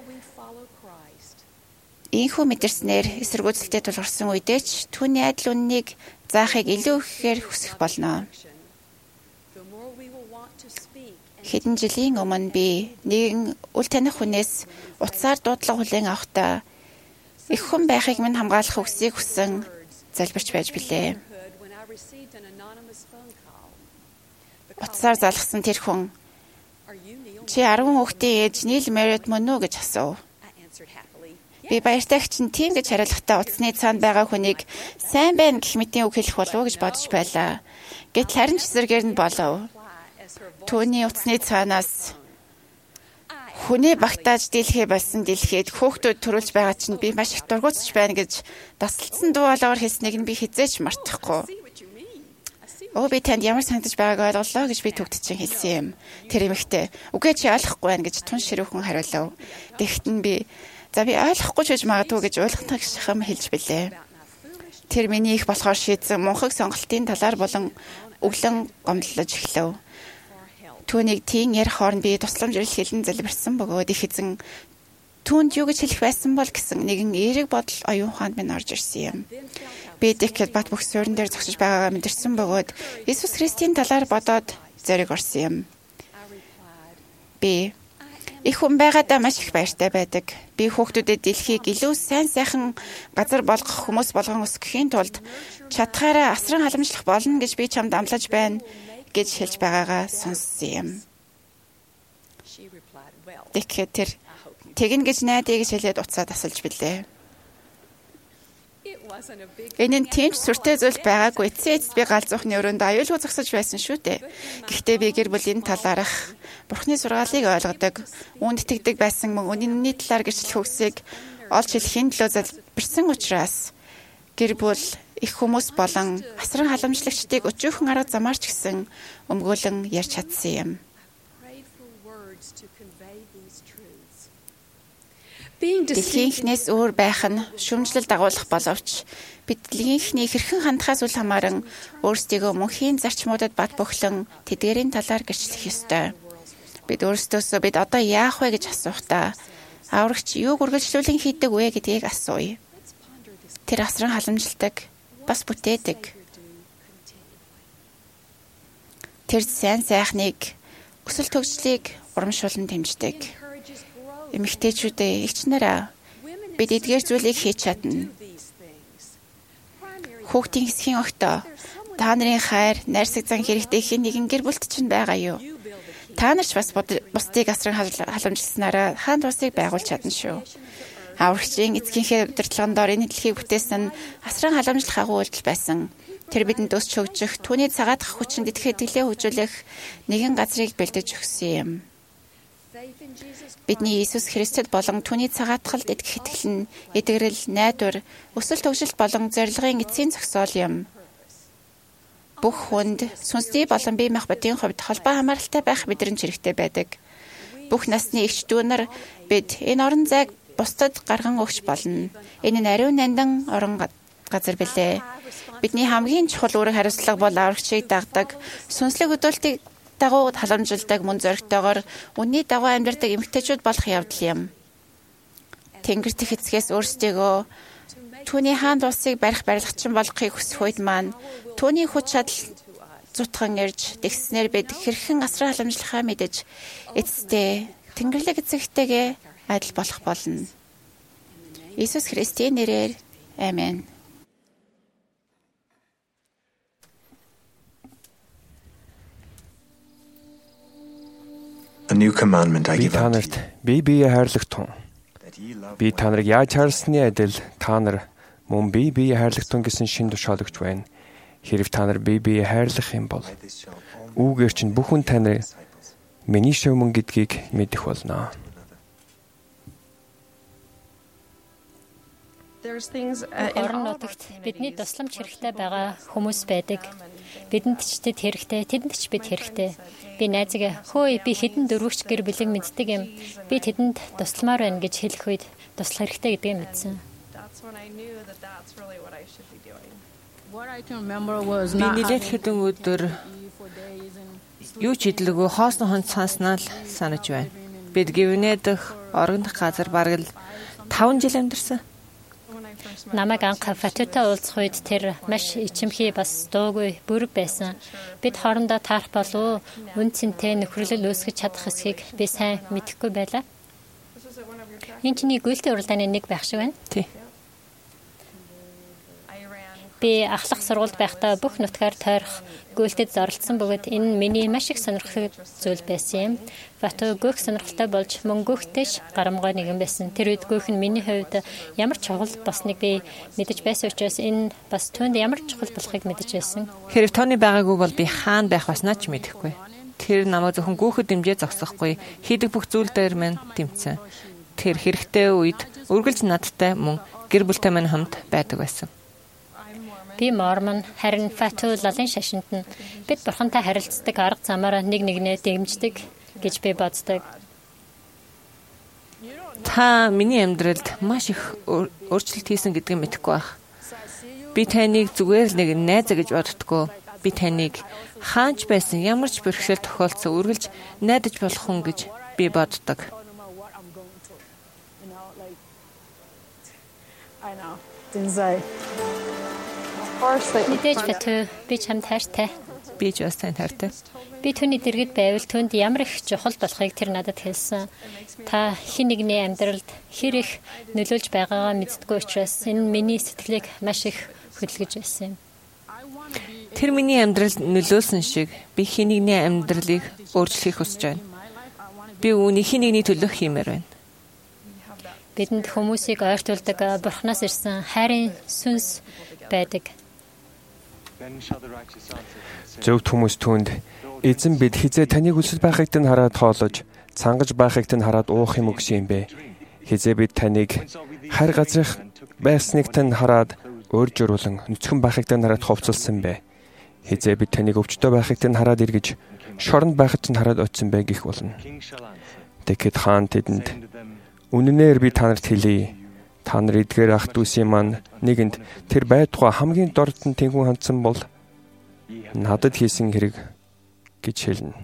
ийхүү мэдэрснээр эсэргүүцэлтэд тулгарсан үедээ ч түүний адил үннийг заахыг илүү ихээр хүсэх болно. Хэдэн жилийн өмнө би нэгэн үл таних хүнээс утсаар дуудлага хүлээн авахдаа их хүн байхыг минь хамгаалах үгсийг хүссэн залбирч байж билээ. Утсаар залгасан тэр хүн "Чи арван хүүхдийн ээж Нил Мерет мөн үү?" гэж асуув. Би баяртай чинь тийм гэж хариулахдаа утасны цаанд байгаа хүнийг "Сайн байна" гэх мэтийн үг хэлэх болов уу гэж бодож байлаа. Гэтэл харин ч эсрэгээр нь болов. Түүний утасны цаанаас хүнээ багтааж дийлхээ болсон дэлхийд хөөхтүүд төрүүлж байгаа чинь би маш их дургуутж байна гэж дасалдсан дуу хоолойгоор хэлснийг нь би хизээч мартахгүй. Оо би танд ямар санагдаж байгааг ойлголоо гэж би төгтөж чинь хэлсэн юм. Тэр эмэгтэй "Үгүй чи ойлгохгүй байна" гэж тун ширүүхэн хариулав. Тэгэхэд нь би "За би ойлгохгүй ч гэж магадгүй" гэж уйлгах шахам хэлж билээ. Тэр миний их болохоор шийдсэн мунхаг сонголтын талаар болон өглөн гомдлож эхлэв. Түүнийг тийм ярих хооронд би тусламж ирэл хэлэн залбирсан бөгөөд их эзэн түүнд юу гэж хэлэх байсан бол гэсэн нэгэн эерэг бодол оюун ухаанд минь орж ирсэн юм. Би тэгэхэд бат бөх суурин дээр зогсож байгаагаа мэдэрсэн бөгөөд Иесус Христийн талаар бодоод зориг орсон юм. Би их хүн байгаадаа маш их баяртай байдаг. Би хүүхдүүдэд дэлхийг илүү сайн сайхан газар болгох хүмүүс болгон өсгөхийн тулд чадхаараа асран халамжлах болно гэж би чамд амлаж байна гэж хэлж байгаагаа сонссон юм. Тэгэхээр тэр тэгнэ гэж найдаа гэж хэлээд уцаа тасалж билээ. Энэ нь тийм ч сүртэй зүйл байгаагүй. Эцэст би галзуухны өрөөнд аюулгүй зогсож байсан шүү дээ. Гэхдээ би гэр бүлийн талаарх Бурхны сургаалыг ойлгодог, үүнд итгэдэг байсан мөн үнний талаар гэрчлэх үгсийг олж хэлэхийн төлөө залбирсан учраас гэр бүл их хүмүүс болон асран халамжлагчдыг өчүүхэн арга замаар ч гэсэн өмгөөлөн ярьж чадсан юм. Дэлхийнхнээс өөр байх нь шүмжлэл дагуулах боловч бид дэлхийнхний хэрхэн хандхаас үл хамааран өөрсдийгөө мөнхийн зарчмуудад бат бөхлөн тэдгээрийн талаар гэрчлэх ёстой. Бид өөрсдөөсөө бид одоо яах вэ гэж асуухдаа аврагч юу үргэлжлүүлэн хийдэг вэ гэдгийг асууя. Тэр асран халамжилдаг, бас бүтээдэг. Тэр сайн сайхныг, өсөл төгжлийг урамшуулан дэмждэг. Эмэгтэйчүүдээ эгчнэрээ бид эдгээр зүйлийг хийж чадна. Хүүхдийн хэсгийн огтоо та нарын хайр, найрсаг зан хэрэгтэй хэн нэгэн гэр бүлт чинь байгаа юу? Та нар ч бас бусдыг асран халамжилснараа хаан дуусыг байгуулж чадна шүү. Аврагчийн эцгийнхээ удирдлагын доор энэ дэлхийг бүтээсэн нь асран халамжлах агуу үйлдэл байсан. Тэр бидэнд өсч хөгжих, түүний цагаатгах хүчинд итгэх итгэлээ хөгжүүлэх нэгэн газрыг бэлдэж өгсөн юм. Бидний Иесус Христэд болон түүний цагаатгалд итгэх итгэл нь эдгэрэл, найдвар, өсөл төгсөлт болон зорилгын эцсийн зогсоол юм. Бүх хүнд сүнсний болон бие махбодын хувьд холбоо хамааралтай байх мэдрэмж хэрэгтэй байдаг. Бүх насны эгч дүүнэр бид энэ орон зайг бусдад гарган өгч болно. Энэ нь ариун нандин орон газар билээ. Бидний хамгийн чухал үүрэг хариуцлага бол аврагчийг дагдаг, сүнслэг хөдөөлтийг дагуу халамжилдаг мөн зоригтойгоор үнний дагуу амьдардаг эмэгтэйчүүд болох явдал юм. Тэнгэр дэх эцгээс өөрсдийгөө түүний хаанд улсыг барих барилгачин болохыг хүсэх үед маань түүний хүч чадал зутхан ирж тэгснээр бид хэрхэн асраа халамжлахаа мэдэж эцэстээ Тэнгэрлэг эцэгтэйгээ адил болох болно. Иесус Христийн нэрээр амен. A new commandment I Би give та unto нарт бие биеэ хайрлах тун. Би та нарыг яаж хайрласны адил та нар мөн бие биеэ хайрлах тун гэсэн шин тушаалагч байна. Хэрв та нар бие биеэ хайрлах юм бол үүгээр чинь бүхэн тань миний шөвмөн гэдгийг мэдэх болно. Орон нутагт бидний тусламж хэрэгтэй байгаа хүмүүс байдаг. Бидэнд ч тэд хэрэгтэй, тэдэнд ч бид хэрэгтэй. Би найзгаа хөөе би хэдэн дөрвөгч гэр бүлэг мэддэг юм. Би тэдэнд тусламаар байна гэж хэлэх үед туслах хэрэгтэй гэдгийг мэдсэн. Би нэлээд хэдэн өдөр юу ч идэлгүй хоосон хонд санснаа л санаж байна. Бид Гивнэ дэх орон дах газар бараг л таван жил амьдарсан. Намайг анх Фатутай уулзах үед тэр маш ичимхий бас дуугүй бүрэг байсан. Бид хоорондоо таарах болов үн цэнтэй нөхрөлөл үүсгэж чадах эсхийг би сайн мэдэхгүй байлаа. Энэ чиний гүйлтэй уралдааны нэг байх шиг байна. Тий. Би ахлах сургуульд байхдаа бүх нутгаар тойрох гүйлтэд зорилдсон бөгөөд энэ миний маш их сонирхолтой зүйл байсан юм. Фату гүөх сонирхолтой болж мөн гүөхтэйш гарамгай нэгэн байсан. Тэр үед гүөх нь миний хувьд ямар чухал болсныг би мэдэж байсан учраас энэ бас түүнд ямар чухал болохыг мэдэж байсан. Хэрэг тооны байгаагүй бол би хаана байх баснаа ч мэдэхгүй. Тэр намайг зөвхөн гүөхөд дэмжээ зогсохгүй хийдэг бүх зүйл дээр мань тэмцэн. Тэр хэрэгтэй үед үргэлж надтай мөн гэр бүлтэй мань хамт байдаг байсан. Би Мормон харин Фату лалын шашинд нь бид бурхантай харилцдаг арга замаараа нэг нэгнээ дэмждэг гэж би боддог. Та миний амьдралд маш их өөрчлөлт хийсэн гэдгийг мэдэхгүй байх. Би таныг зүгээр л нэг найзаа гэж боддгоо. Би таныг хаанч байсан ямар ч бэрхшээл тохиолдсон үргэлж найдаж болох хүн гэж би боддог. Мэдээж Фату би чамд хайртай. Би ч бас танд хайртай. Би түүний дэргэд байвал түүнд ямар их чухал болохыг тэр надад хэлсэн. Та хэн нэгний амьдралд хэр их нөлөөлж байгаагаа мэддэггүй учраас энэ миний сэтгэлийг маш их хөдөлгөж байсан юм. Тэр миний амьдралд нөлөөлсөн шиг би хэн нэгний амьдралыг өөрчлөхийг хүсэж байна. Би үүнийг хэн нэгний төлөө хиймээр байна. Бидэнд хүмүүсийг ойртуулдаг бурхнаас ирсэн хайрын сүнс байдаг. Зөвхт хүмүүс түүнд эзэн бид хизээ таныг үлсэж байхыг тань хараад хоолож, цангаж байхыг тань хараад уух юм өгсөн юм бэ. Хизээ бид таныг хайр газрах байсныг тань хараад өөржөрүүлэн нүцгэн байхыг тань хараад ховцолсон бэ. Хизээ бид таныг өвчтөй байхыг тань хараад эргэж, шоронд байхыг тань хараад очсон бэ гэх болно. Тэгэхэд хаан тэдэнд үнэнээр би та нарт хэлье. Та нар эдгээр ах дүүсийн маань нэгэнд тэр байтугай хамгийн дорд нь тэнгуү хандсан бол надад хийсэн хэрэг гэж хэлнэ.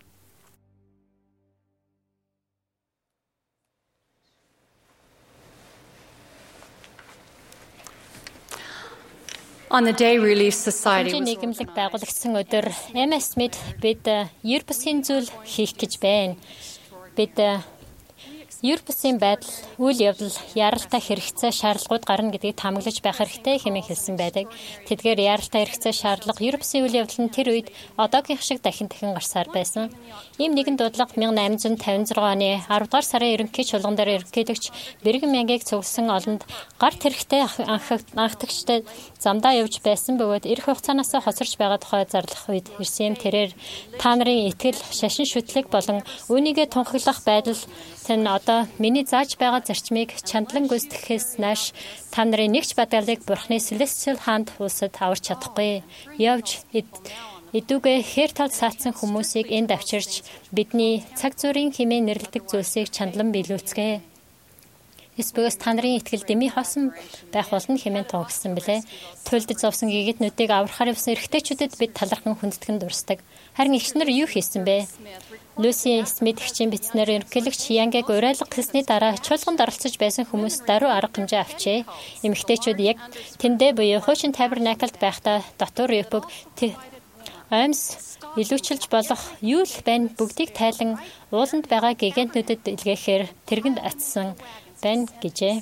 On the day Relief Society Шинжлэх нийгэмлэг байгуулагдсан өдөр эм эс Smith бид ер бусын зүйл хийх гэж байна. Бид ер бусын байдал, үйл явдал, яралтай хэрэгцээ шаардлагууд гарна гэдгийг таамаглаж байх хэрэгтэй хэмээн хэлсэн байдаг. Тэдгээр яралтай хэрэгцээ шаардлага ер бусын үйл явдал нь тэр үед одоогийн шиг дахин дахин гарсаар байсан. Ийм нэгэн дуудлага мянга найман зуун тавин зургаан оны аравдугаар сарын ерөнхий чуулган дээр ерөнхийлөгч Бэргэн Мянгийг цугласан олонд гарт хэрэгтэй анхдагчтай замдаа явж байсан бөгөөд эх хугацаанаас хоцорч байгаа тухай зарлах үед ирсэн юм. Тэрээр та нарын итгэл, шашин шүтлэг болон үүнийгээ тунхаглах байдал тань одоо миний зааж байгаа зарчмыг чандлан гүйцэтгэхээс нааш та нарын нэгч бадгалыг Бурхны Celestial хаанд улсад аварч чадахгүй. Явж эдүгэ хэр тал саацсан хүмүүсийг энд авчирч бидний цаг зүрийн хэмээн нэрлэдэг зүйлсийг чандлан биелүүлцгээе. Эсбэгээс та нарын итгэл дэмий хоосон байх болно хэмээн тунхагсан билээ. Туйлдж зовсон гэгэтнүүдийг аврахаар явсан эрэгтэйчүүдэд бид талархан хүндэтгэн дурсдаг. Харин эгчнэр юу хийсэн бэ? Люси Смит гэгчийн бичснээр ерөнхийлөгч Янгийг урайлга хийсний дараа чуулганд оролцож байсан хүмүүс даруй арга хэмжээ авчээ. Эмэгтэйчүүд яг тэндээ буюу хуучин табернаклд байхдаа дотор юпг Амьс илүүчилж болох юу л байна бүгдийг тайлан ууланд байгаа гигантнүүдэд илгээхээр тэргэнд атсан байна гэжээ.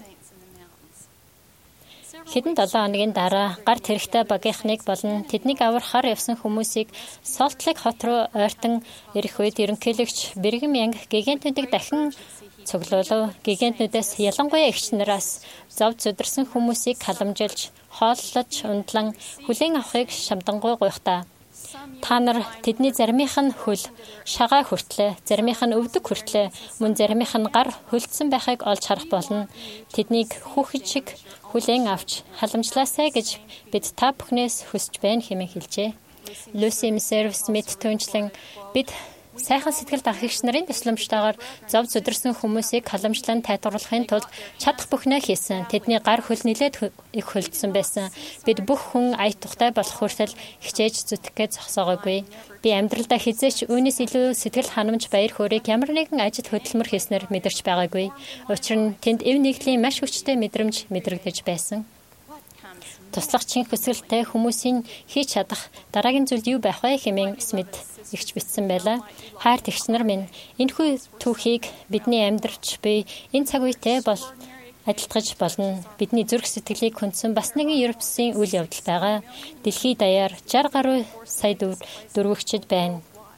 Хэдэн долоо хоногийн дараа гар тэрэгтэй багийнхныг болон тэднийг аврахаар явсан хүмүүсийг Солтлейк хот руу ойртон ирэх үед ерөнхийлөгч Бригхэм Янг гигантнүүдийг дахин цуглуулв. Гигантнүүдээс ялангуяа эгч нараас зов зүдэрсэн хүмүүсийг халамжилж, хооллож, ундлан хүлээн авахыг шамдангуй гуйхтаа. Та нар тэдний заримынх нь хөл, шагаа хүртлээ, заримынх нь өвдөг хүртлээ, мөн заримынх нь гар хөлдсөн байхыг олж харах болно. Тэднийг хүүхэд шиг хүлээн авч халамжлаасай гэж бид та бүхнээс хүсэж байна хэмээн хэлжээ. Люси Смит түнчлэн бид сайхан сэтгэл дагагч нарын тусламжтайгаар зов зүдэрсэн хүмүүсийг халамжлан тайлбарлахын тулд чадах бүхнээ хийсэн. Тэдний гар хөл нэлээд их хөлдсөн байсан. Бид бүх хүн ая тухтай болох хүртэл хичээж зүтгэхээ зогсоогоогүй. Би амьдралдаа хизээч үүнээс илүү сэтгэл ханамж баяр хөөргийг ямар нэгэн ажил хөдөлмөр хийснээр мэдэрч байгаагүй. Учир нь тэнд эв нэгдлийн маш хүчтэй мэдрэмж мэдрэгдэж байсан. Туслах чин хүсэлтэй хүмүүсийн хийж чадах дараагийн зүйл юу байх вэ хэмээн Смит ихч бичсэн байлаа. Хайр тэгч нар минь энэхүү түүхийг бидний амьдрч буй энэ цаг үетэй бол адилтгаж болно. Бидний зүрх сэтгэлийг хүндсэн бас нэгэн Европсын үйл явдал байгаа. Дэлхийд даяар шарх гаруй сая дөрвөгчд байна.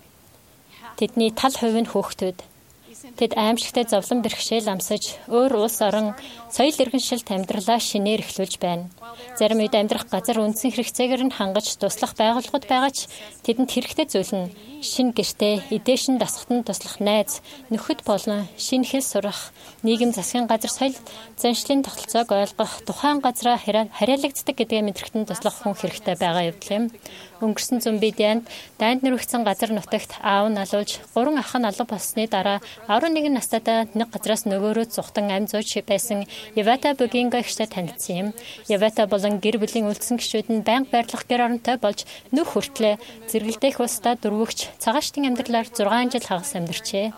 Тэдний тал хувь нь хүүхдүүд. Тэд аимшигтай зовлон бэрхшээл амсаж, өөр улс орон соёл иргэншилт амьдралаа шинээр эхлүүлж байна. Зарим үед амьдрах газар үндсэн хэрэгцээгээр нь хангаж туслах байгууллагууд байгаа ч тэдэнд хэрэгтэй зүйл нь шинэ гэртээ, эдээшин дасгахтанд туслах найз, нөхөд болон шинэ хэл сурах, нийгэм засгийн газар соёл заншлын тогтолцоог ойлгох, тухайн газраа хариалагддаг гэдгээ мэдрэхтэн туслах хүн хэрэгтэй байгаа явдал юм. Өнгөрсөн зун бид янд дайнд нэрвэгцэн газар нутагт аав нь алуулж, гурван ах нь алга болсны дараа арван нэгэн настайдаа нэг газраас нөгөөрөө зугтан амь зууж байсан Явата Богинго ихтэй танилцсан юм. Явата болон гэр бүлийн үлдсэн гишүүд нь байнга байрлах гэр оронтой болж нөх хүртлээ зэрэгэлдэх усдаа дөрвөгч цагаашдын амьдралаар зургаан жил хагас амьдарчээ.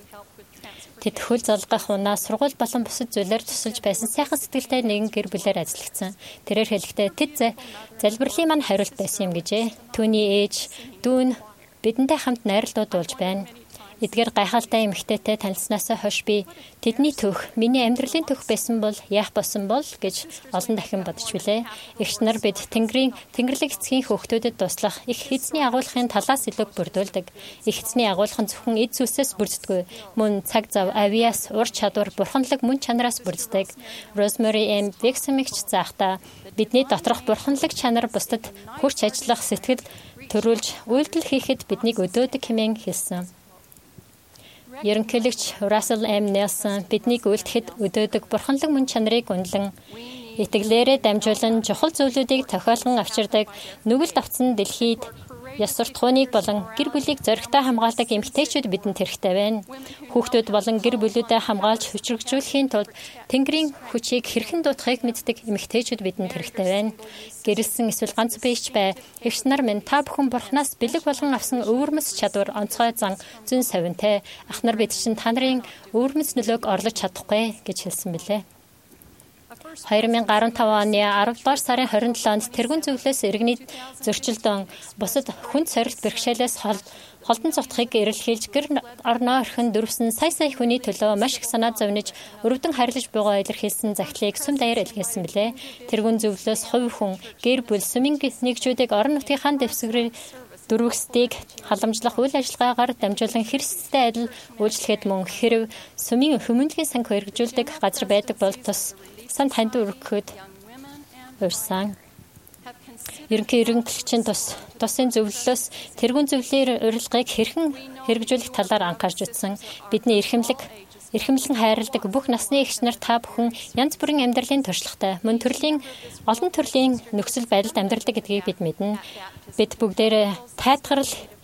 Тэд хөл залгах унаа сургууль болон бусад зүйлээр тусалж байсан сайхан сэтгэлтэй нэгэн гэр бүлээр ажиллагдсан. Тэрээр хэлэхдээ тэд залбирлын маань хариулт байсан юм гэжээ. Түүний ээж, дүүн бидэнтэй хамт найралтууд болж байна. Эдгээр гайхалтай эмэгтэйтэй танилцсанаас хойш би тэдний төх, миний амьдралын төх байсан бол яах болсон бол гэж олон дахин бодож билээ. Эгч нар бид Тэнгэрийн Тэнгэрлэг эцгийн хүүхдүүдэд туслах их эзний агуулгын талаас илүү бүрдүүлдэг. Их эзний агуулга нь зөвхөн эд зүйлсээс бүрддэггүй. Мөн цаг зав, авиас, ур чадвар, бурханлаг мөн чанараас бүрддэг. Rosemary M. Вексэмэгч заахта бидний доторх бурханлаг чанар бусдад хүрч ажиллах сэтгэл төрүүлж үйлдэл хийхэд биднийг өдөөдөг хэмээн хэлсэн. Ерөнхийлөгч Russell M. Nelson биднийг үйлдэхэд өдөөдөг бурханлаг мөн чанарыг үнэлэн итгэлээрээ дамжуулан чухал зүйлүүдийг тохиолгон авчирдаг нүгэлт авцсан дэлхийд ёс суртахууныг болон гэр бүлийг зоригтой хамгаалдаг эмэгтэйчүүд бидэнд хэрэгтэй байна. Хүүхдүүд болон гэр бүлүүдэд хамгаалж хүчрхжүүлэхийн тулд Тэнгэрийн хүчийг хэрхэн дуутахыг мэддэг эмэгтэйчүүд бидэнд хэрэгтэй байна. Гэрэлсэн эсвэл ганц биеч бай. Эгч нар минь та бүхэн бурхнаас бэлэг болгон авсан өвөрмөс чадвар, онцгой зан, зүүн совинтэй. Ах нар бид чинь та нарын өвөрмөс нөлөөг орлож чадахгүй гэж хэлсэн билээ. две тысячи десять оны аравдугаар сарын хорин долоонд тэргүүн зөвлөөс иргэний зөрчилдөн бусад хүнд сорилт бэрхшээлээс хол холдон цутхыг эрэлхийлж гэр орноо орхин дөрвсөн сая сая хүний төлөө маш их санаа зовниж өрөвдөн харилж буйгаа илэрхийлсэн загтлыг сүм даяар илгээсэн билээ. Тэргүүн зөвлөөс хувь хүн, гэр бүл, сүмийн нэгжүүдийг орон нутгийн дэвсгэрийн дөрвөсдгийг халамжлах үйл ажиллагаагаар дамжуулан Христтэй адил үйлчлэхэд мөн хэрв сүмийн хүмүүнлэгийн санг хэрэгжүүлдэг газар байдаг бол тус сан танд өргөхөд урьсан. Ерөнхий ерөнхийлөгчийн тус тусын зөвлөлөөс тэргүүн зөвлөлийн урилгыг хэрхэн хэрэгжүүлэх талаар анхаарч утсан. Бидний эрхэмлэг эрхэмлэн хайрладаг бүх насны эгч нар та бүхэн янз бүрийн амьдралын туршлагатай мөн төрлийн олон төрлийн нөхцөл байдалд амьдралдаг гэдгийг бид мэднэ. Бид бүгдээрээ тайлгарл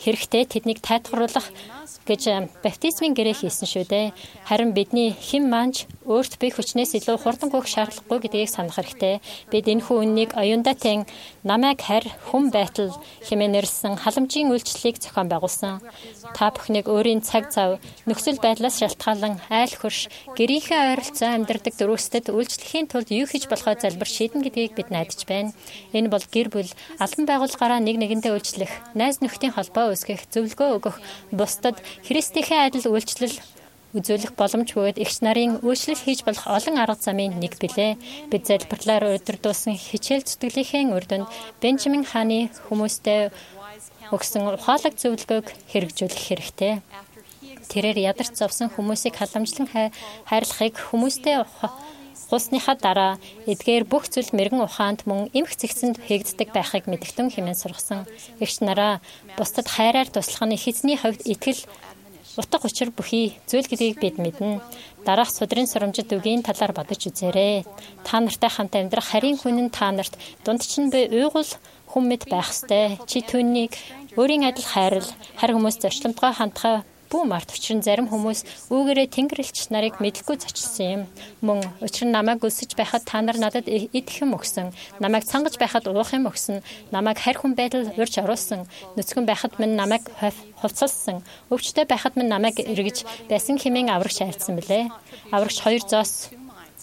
хэрэгтэй тэднийг тайлбарлах гэж баптизмын гэрээ хийсэн шүү дээ. Харин бидний хэн манж өөрт бие хүчнээс илүү хурдан хөөх шаардлагагүй гэдгийг санах хэрэгтэй. Бид энэхүү үннийг оюундаа тань намайг харь хүн байтал хэмээн нэрсэн халамжийн үйлчлэлийг зохион байгуулсан. Та бүхнийг өөрийн цаг зав, нөхцөл байдлаас шалтгаалan айл хурш, гэрийнхээ ойролцоо амьдардаг дөрвөстэд үйлчлэхийн тулд юу хийж болохоо залбир шийднэ гэдгийг бид найдаж байна. Энэ бол гэр бүл, албан байгууллагаараа нэг нэгэндээ үйлчлэх, найз нөхдийн холбоо үүсгэх, зөвлөгөө өгөх, бусдад Христийнхээ адил үйлчлэл үзүүлэх боломж бөгөөд эгч нарын үйлчлэл хийж болох олон арга замын нэг билээ. Бид залбирлаар удирдуулсан хичээл зүтгэлийнхээ үр дүнд Бенжамин хааны хүмүүстэй өгсөн ухаалаг зөвлөгөөг хэрэгжүүлэх хэрэгтэй. Тэрээр ядарч зовсон хүмүүсийг халамжлан хайрлахыг хүмүүстэй хусныхаа дараа эдгээр бүх зүйл мэрэгэн ухаанд мөн эмх цэгцэнд хийгддэг байхыг мэдгтэн хэмээн сургасан. Эгч нараа бусдад хайраар туслах нь эзний хувьд итгэл утга учир бүхий зүйл гэдгийг бид мэднэ. Дараах судрын сурамжид үгийн талаар бодож үзээрэй. Та нартай хамт амьдрах харийн хүн нь та нарт дунд чинь би уйгул хүн мэд байх ёстой. Чи түүнийг өөрийн адил хайрл, харь хүмүүс зочломтгой хандхаа бүү март учир нь зарим хүмүүс үүгээрээ тэнгэрлэгч нарыг мэдлгүй зочилсан юм. Мөн учир нь намайг өлсөж байхад та нар надад идэх юм өгсөн. Намайг цангаж байхад уух юм өгсөн. Намайг харь хүн байдал урьж оруулсан. Нүцгэн байхад минь намайг хувцалсан. Өвчтэй байхад минь намайг эргэж байсан хэмээн аврагч айлцсан билээ. Аврагч хоёр зоос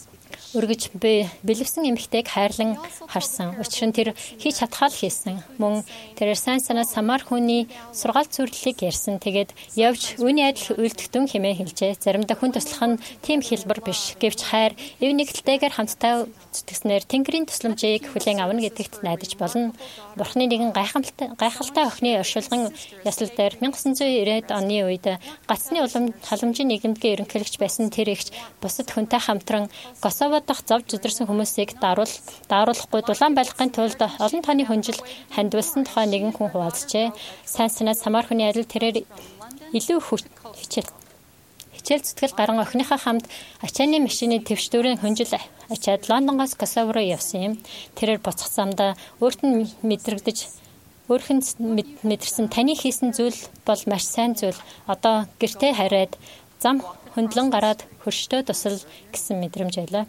өргөж би бэлэвсэн эмэгтэйг хайрлан харсан. Учир нь тэр хийж чадхаа л хийсэн. Мөн тэрээр сайн санаа самар хүний сургаалт зүрлэлийг ярьсан. Тэгээд явж үүний адил үйлдэхтэн хэмээн хэлжээ. Заримдаа хүн туслах нь тийм хэлбэр биш. Гэвч хайр эв нэгдэлтэйгээр хамтдаа зүтгэснээр Тэнгэрийн тусламжийг хүлээн авна гэдэгт найдаж болно. Бурхны нэгэн гайхамшигтай гайхалтай охины оршуулгын яслал дээр 천구 ирээд оны үед гацны улам халамжийн нийгэмдгийн ерөнхийлөгч байсан тэр ихч бусад хүнтэй хамтран Косово дах зовж зүдэрсэн хүмүүсийг даруул daarуулахгүй дулаан байлгахын тулд олон тооны хүнжил хандвалсан тухай нэгэн хүн хуваалцжээ. Сайн санаа самар хүний адил тэрээр илүү хичээл хичээл зүтгэл гарan охиныхаа хамт ачааны машины твшдүүрийн хүнжил ачаад Лондонгоос Косово руу явсан юм. Тэрээр буцах замдаа өөрт нь мэдрэгдэж өөрхөн мэдэрсэн таны хийсэн зүйл бол маш сайн зүйл. Одоо гэртээ хараад зам хөндлөн гараад хөрштөө тусал гэсэн мэдрэмж байлаа.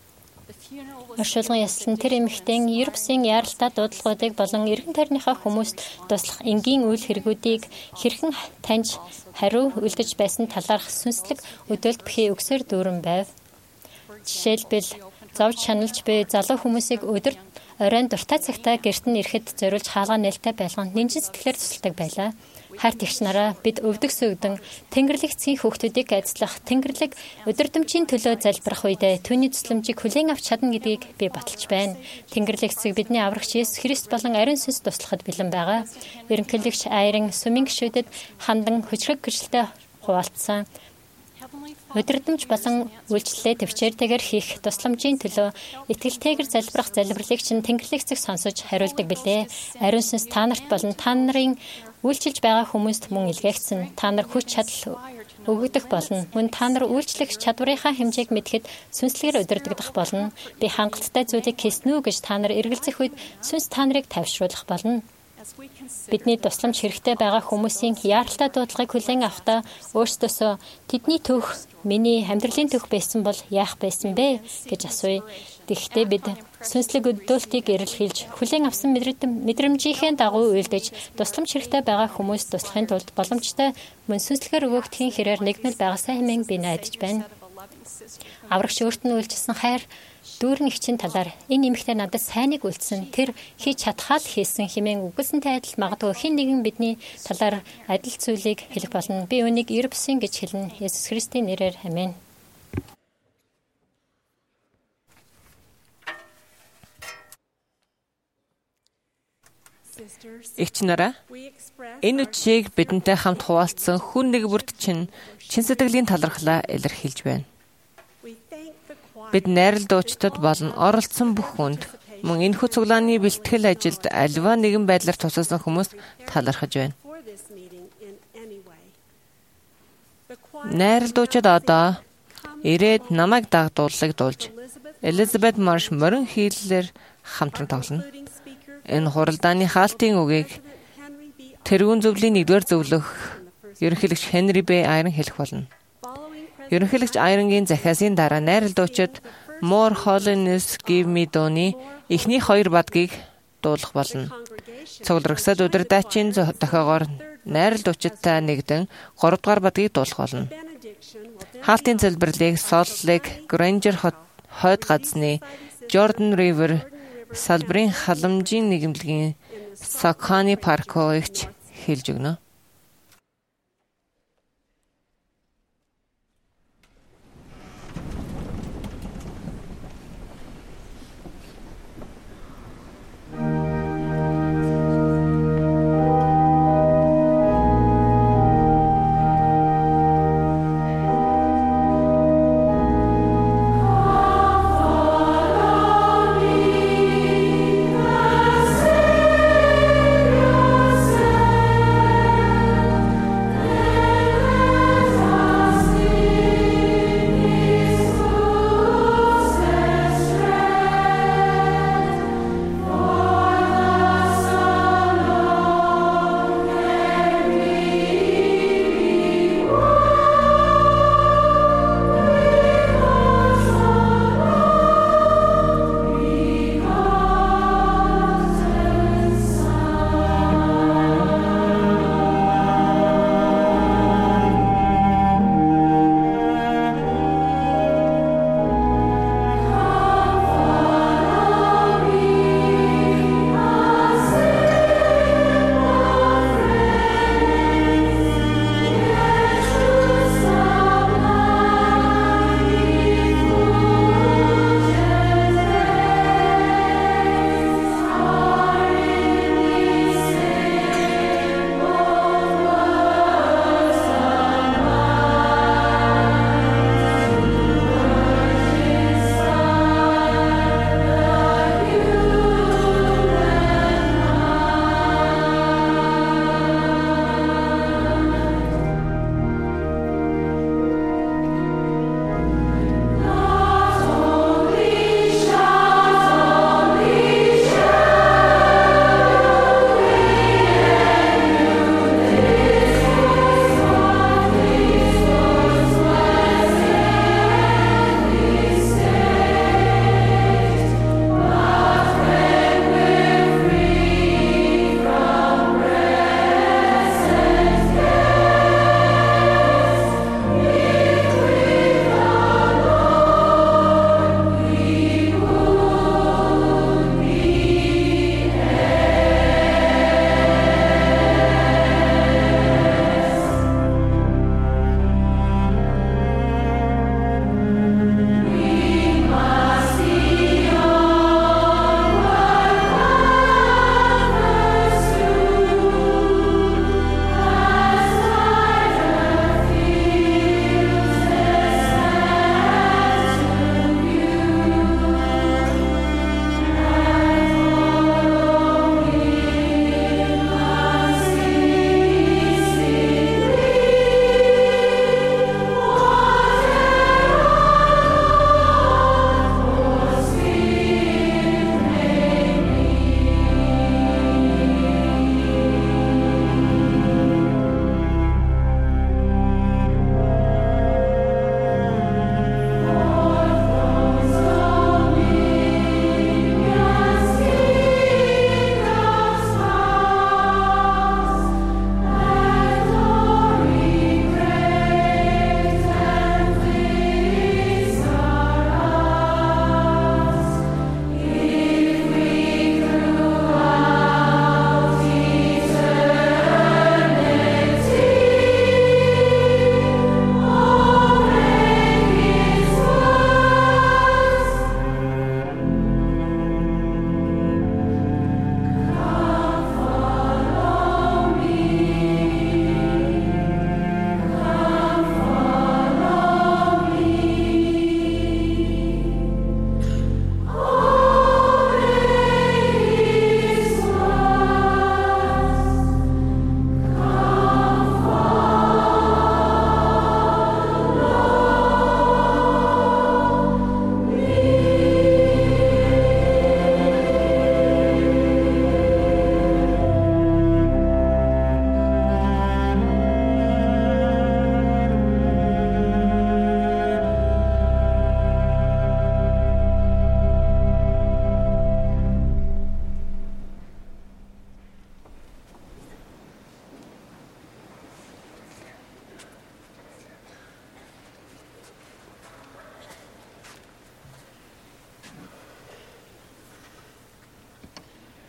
Оршуулгын яслан тэр эмэгтэйн Европсын яаралтай дуудлагуудыг болон эргэн тойрныхаа хүмүүст туслах энгийн үйл хэрэгүүдийг хэрхэн таньж хариу үлдэж байсан талаарх сүнслэг өдөөлт бүхий өгсөр дүүрэн байв. Жишээлбэл зовж шаналж буй залуу хүмүүсийг өдөр оройн дуртай цагтаа гэрт нь ирэхэд зориулж хаалгаа нээлттэй байлган нинжин сэтгэлээр тусалдаг байлаа. Харт ихч нараа бид өвдөгс өвдөн Тэнгэрлэгцгийн хүүхдүүдийг айцлах Тэнгэрлэг өдөрдөмчийн төлөө залбирах үедээ түүний тусламжийг хүлээн авч чадна гэдгийг би баталж байна. Тэнгэрлэгцэг бидний аврагч Есүс Христ болон ариун сүнс туслахад бэлэн байгаа. Ерөнхийлөгч Айрын сүмийн гишүүдэд хандан хүчрэг гэрэлтэй хуваалцсан. Өдөрдөмж болон үйлчлэлээ төвчээртэйгээр хийх тусламжийн төлөө итгэлтэйгээр залбирах залбирлыг чинь Тэнгэрлэгцэг сонсож хариулдаг билээ. Ариун сүнс та нарт болон та нарын үйлчилж байгаа хүмүүст мөн илгээгдсэн. Та нар хүч чадал өгөгдөх болно. Мөн та нар үйлчлэх чадварынхаа хэмжээг мэдхэд сүнслэгээр удирдах болно. Би хангалттай зүйлийг хийсэн үү гэж та нар эргэлзэх үед сүнс та нарыг тавьшруулах болно. Бидний тусламж хэрэгтэй байгаа хүмүүсийн яаралтай дуудлагыг хүлээн авахдаа өөрсдөөсөө тэдний төвх миний амьдралын төвх байсан бол яах байсан бэ гэж асууя. Тэгэхдээ бид сүнслэг өдөөлтийг эрэлхийлж хүлээн авсан мэдрэмжийнхээ дагуу үйлдэж тусламж хэрэгтэй байгаа хүмүүст туслахын тулд боломжтой мөн сүнслэгээр өгөгдөхийн хэрээр нэгнэл байгаасаа хэмээн би найдаж байна. Аврагч өөрт нь үйлчилсэн хайр дүүрэн ихчийн талаар энэ эмэгтэй надад сайныг үлдсэн тэр хийж чадхаа л хийсэн хэмээн үгэлсэнтэй адил магадгүй хэн нэгэн бидний талаар адил зүйлийг хэлэх болно. Би үнийг Европсын гэж хэлнэ. Есүс Христийн нэрээр амин. Эгч нараа энэ үчийг бидэнтэй хамт хуваалцсан хүн нэг бүрд чинь чин сэтгэлийн талархлаа илэрхийлж байна. Бид найрал дуучдад болон оролцсон бүх хүнд мөн энэхүү цуглааны бэлтгэл ажилд аливаа нэгэн байдлаар тусалсан хүмүүст талархаж байна. Найрал дуучид одоо ирээд намайг дагдууллыг дуулж Элизабет Марш морин хийллээр хамтран тоглоно. Энэ хуралдааны хаалтын үгийг тэрүүн зөвлөлийн нэгдүгээр зөвлөх ерөнхийлөгч Хенри Б. Айрон хэлэх болно. Ерөнхийлөгч Айронгийн захиасын дараа найралдуучид More Holiness Give Me дууны эхний хоёр бадгийг дуулах болно. Цугларгсад удирдаачийн дохиогоор найралдуучидтай нэгдэн гурав дахь бадгийг дуулах болно. Хаалтын залбирлыг Salt Lake Granger хойд газны Jordan River салбарын халамжийн нэгэмлэгийн Sakani Park-огч хэлж өгнө. Say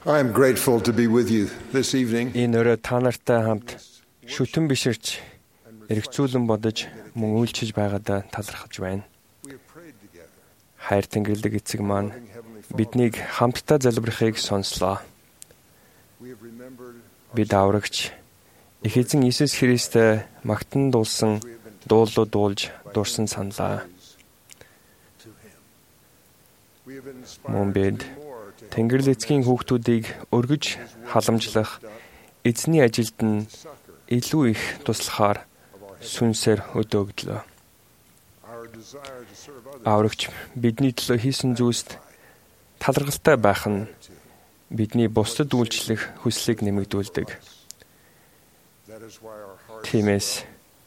I am grateful to be with you this evening. Энэ өрөө та нартай хамт шүтэн биширч эргцүүлэн бодож мөн үйлчилж байгаадаа талархаж байна. Хайр Тэнгэрлэг эцэг маань биднийг хамтдаа залбирахыг сонслоо. Бид аврагч их эзэн Иесус Христтэй магтан дуулсан дуулууд дуулж дурсан саналаа. Мөн бид Тэнгэрл эцгийн хүүхдүүдийг өргөж халамжлах эзний ажилд нь илүү их туслахаар сүнсээр өдөөгдлөө. Аврагч бидний төлөө хийсэн зүйлст таларгалтай байх нь бидний бусдад үйлчлэх хүслийг нэмэгдүүлдэг. Тиймээс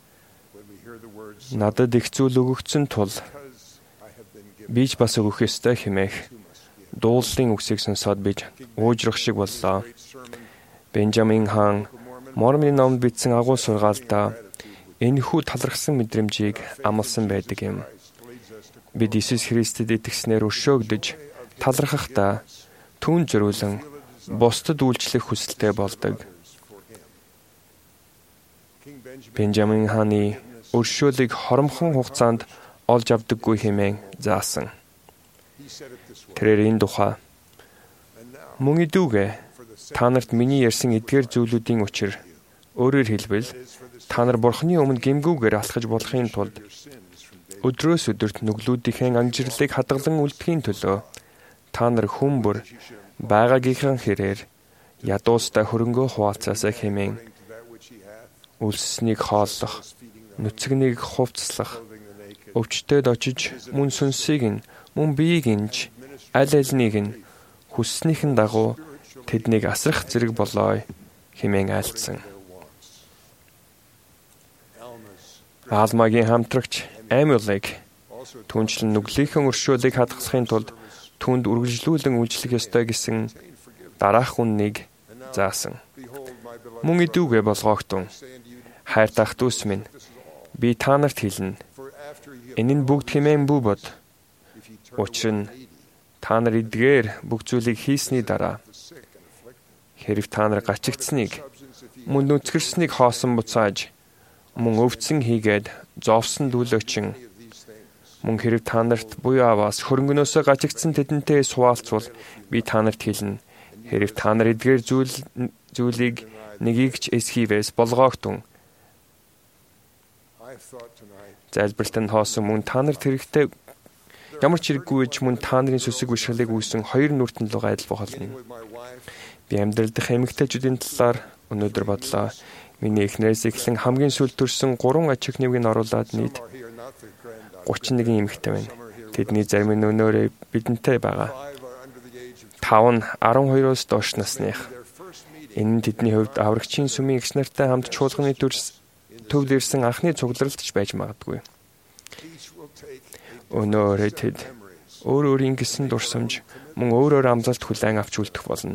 надад их зүйл өгөгдсөн тул би ч бас өгөх ёстой хэмээх дуулалын үгсийг сонсоод би уужрах шиг боллоо. Бенжамин хаан Мормоны номд бичсэн агуу сургаалдаа энэхүү талархсан мэдрэмжийг амласан байдаг юм. Бид Иесус Христэд итгэснээр өршөөгдөж талархахдаа түүн зориулан бусдад үйлчлэх хүсэлтэй болдог. Бенжамин хааны өршөөлийг хоромхон хугацаанд олж авдаггүй хэмээн заасан. Тэрээр энэ тухай мөн идүүгээ та нарт миний ярьсан эдгээр зүйлүүдийн учир өөрөөр хэлбэл та нар Бурхны өмнө гэмгүүгээр алхаж болохын тулд өдрөөс өдөрт нүглүүдийнхээ анжирлыг хадгалан үлдэхийн төлөө та нар хүн бүр байгаагийнхаа хэрээр ядуустай хөрөнгөө хуваалцаасаа хэмээн үлсснийг хооллох, нүцгнийг хувцаслах, өвчтөд очиж мөн сүнсийг нь мөн биеийг нь аль альнийг нь хүсснийхэн дагуу тэднийг асрах зэрэг болоо хэмээн айлцсан. Алмагийн хамтрагч Амилыг түнчлэн нүглийнхэн өршөөлийг хадгалахын тулд түүнд үргэлжлүүлэн үйлчлэх ёстой гэсэн дараах үннийг заасан. Мөн идүүгээ болгоогтун. Хайртайх дүүс минь, би та нарт хэлнэ. Энэ нь бүгд хэмээн бүү бод. Учир нь та нар эдгээр бүх зүйлийг хийсний дараа хэрв та нар гачигдсныг мөн нүцгэрснийг хоосон буцааж мөн өвдсөн хийгээд зовсон дүүлөөчин мөн хэрв та нарт буяа аваас хөрөнгөнөөсөө гачигдсан тэдэнтэй суулцвал би та нарт хэлнэ. Хэрв та нар эдгээр зүйл зүйлийг нэгийг ч эсхийвээс болгоогтун. Залбиралтанд хоосон мөн та нарт хэрэгтэй ямар ч хэрэггүй ч мөн та нарын сүсэг бишгэлийг үүсэн хоёр нүртэн луг адил болно. Би амьдрал дэх эмэгтэйчүүдийн талаар өнөөдөр бодлоо. Миний эхнэрээс эхлэн хамгийн сүүлд төрсэн гурван аж ахуйн нэвийг оруулаад нийт гучин нэгэн эмэгтэй байна. Тэдний зарим нь өнөөрөө бидэнтэй байгаа. Тав нь арван хоёроос доош насных. Энэ нь тэдний хувьд аврагчийн сүмийн эгч нартай хамт чуулганы төвд ирсэн анхны цугларалт ч байж магадгүй. Өнөөрөө тэд өөр өөрийн гэсэн дурсамж мөн өөрөөр амлалт хүлээн авч үлдэх болно.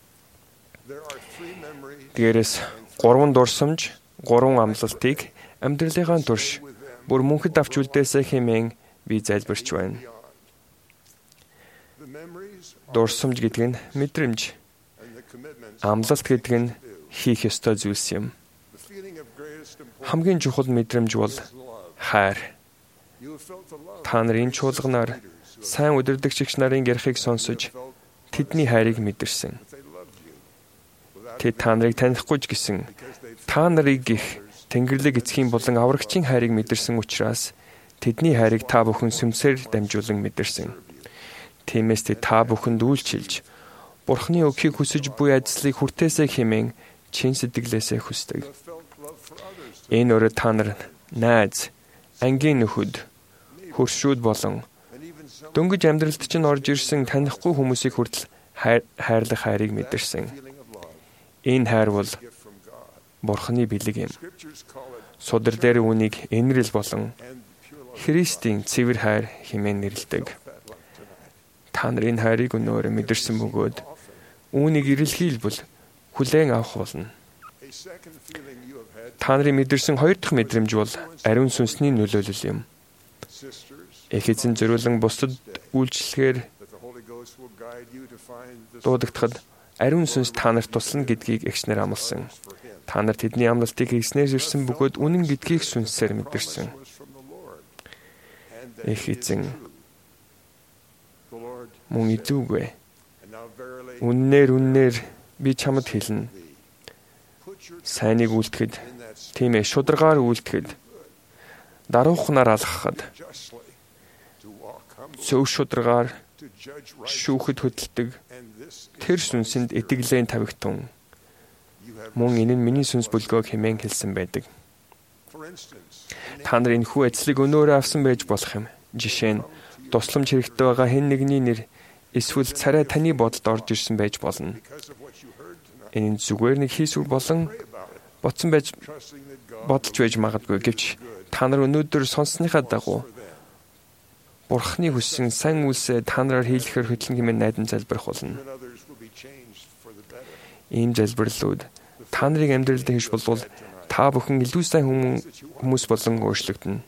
Тэгээрээс гурван дурсамж, гурван амлалтыг амьдралынхаа турш бүр мөнхөд авч үлдээсэй хэмээн би залбирч байна. Дурсамж гэдэг нь мэдрэмж, амлалт гэдэг нь хийх ёстой зүйлс юм. Хамгийн чухал мэдрэмж бол хайр. Та нарын чуулганаар сайн удирдагч нарын ярихыг сонсож тэдний хайрыг мэдэрсэн. Тэд та нарыг танихгүй ч гэсэн та нарыг гих Тэнгэрлэг эцгийн болон аврагчийн хайрыг мэдэрсэн учраас тэдний хайрыг та бүхэн сүмсээр дамжуулан мэдэрсэн. Тиймээс тэд та бүхэнд үйлчилж Бурхны өгийг хүсэж буй ажлыг хүртээсэй хэмээн чин сэтгэлээсээ хүсдэг. Энэ өрөө та нар найз, ангийн нөхөд, хөршүүд болон дөнгөж амьдралд чинь орж ирсэн танихгүй хүмүүсийг хүртэл хайрлах хайрыг мэдэрсэн. Энэ хайр бол Бурхны бэлэг юм. Судар дээр үүнийг энэрл болон Христийн цэвэр хайр хэмээн нэрлэдэг. Та нар энэ хайрыг өнөөрөө мэдэрсэн бөгөөд үүнийг эрэлхийлбэл хүлээн авах болно. Та нарын мэдэрсэн хоёр дахь мэдрэмж бол ариун сүнсний нөлөөлөл юм. Их эзэн зориулан бусдад үйлчлэхээр дуудагдахад ариун сүнс та нарт туслана гэдгийг эгчнэр амласан. Та нар тэдний амлалтыг хийснээр ирсэн бөгөөд үнэн гэдгийг сүнсээр мэдэрсэн. Эх эзэн мөн идүүгээ. Үннээр үннээр би чамд хэлнэ. Сайныг үлдэхэд, тийм ээ, шударгаар үлдэхэд, даруухнаар алгахад, зөв шударгаар шүүхэд хөдөлдөг тэр сүнсэнд итгэлэн тавигтун. Мөн энэ нь миний сүнс бүлгөөг хэмээн хэлсэн байдаг. Та нар энэхүү ажлыг өнөөрөө авсан байж болох юм. Жишээ нь тусламж хэрэгтэй байгаа хэн нэгний нэр эсвэл царай таны бодолд орж ирсэн байж болно. Энэ нь зүгээр нэг хийсвэр болон бодсон байж бодолж байж магадгүй. Гэвч та нар өнөөдөр сонссныхаа дагуу Бурхны хүссэн сайн үйлсээ та нараар хийлэхээр хөтлөн хэмээн найдан залбирах болно. Ийм залбирлууд та нарын амьдралд хийж болвол та бүхэн илүү сайн хүмүүс болон өөрчлөгдөнө.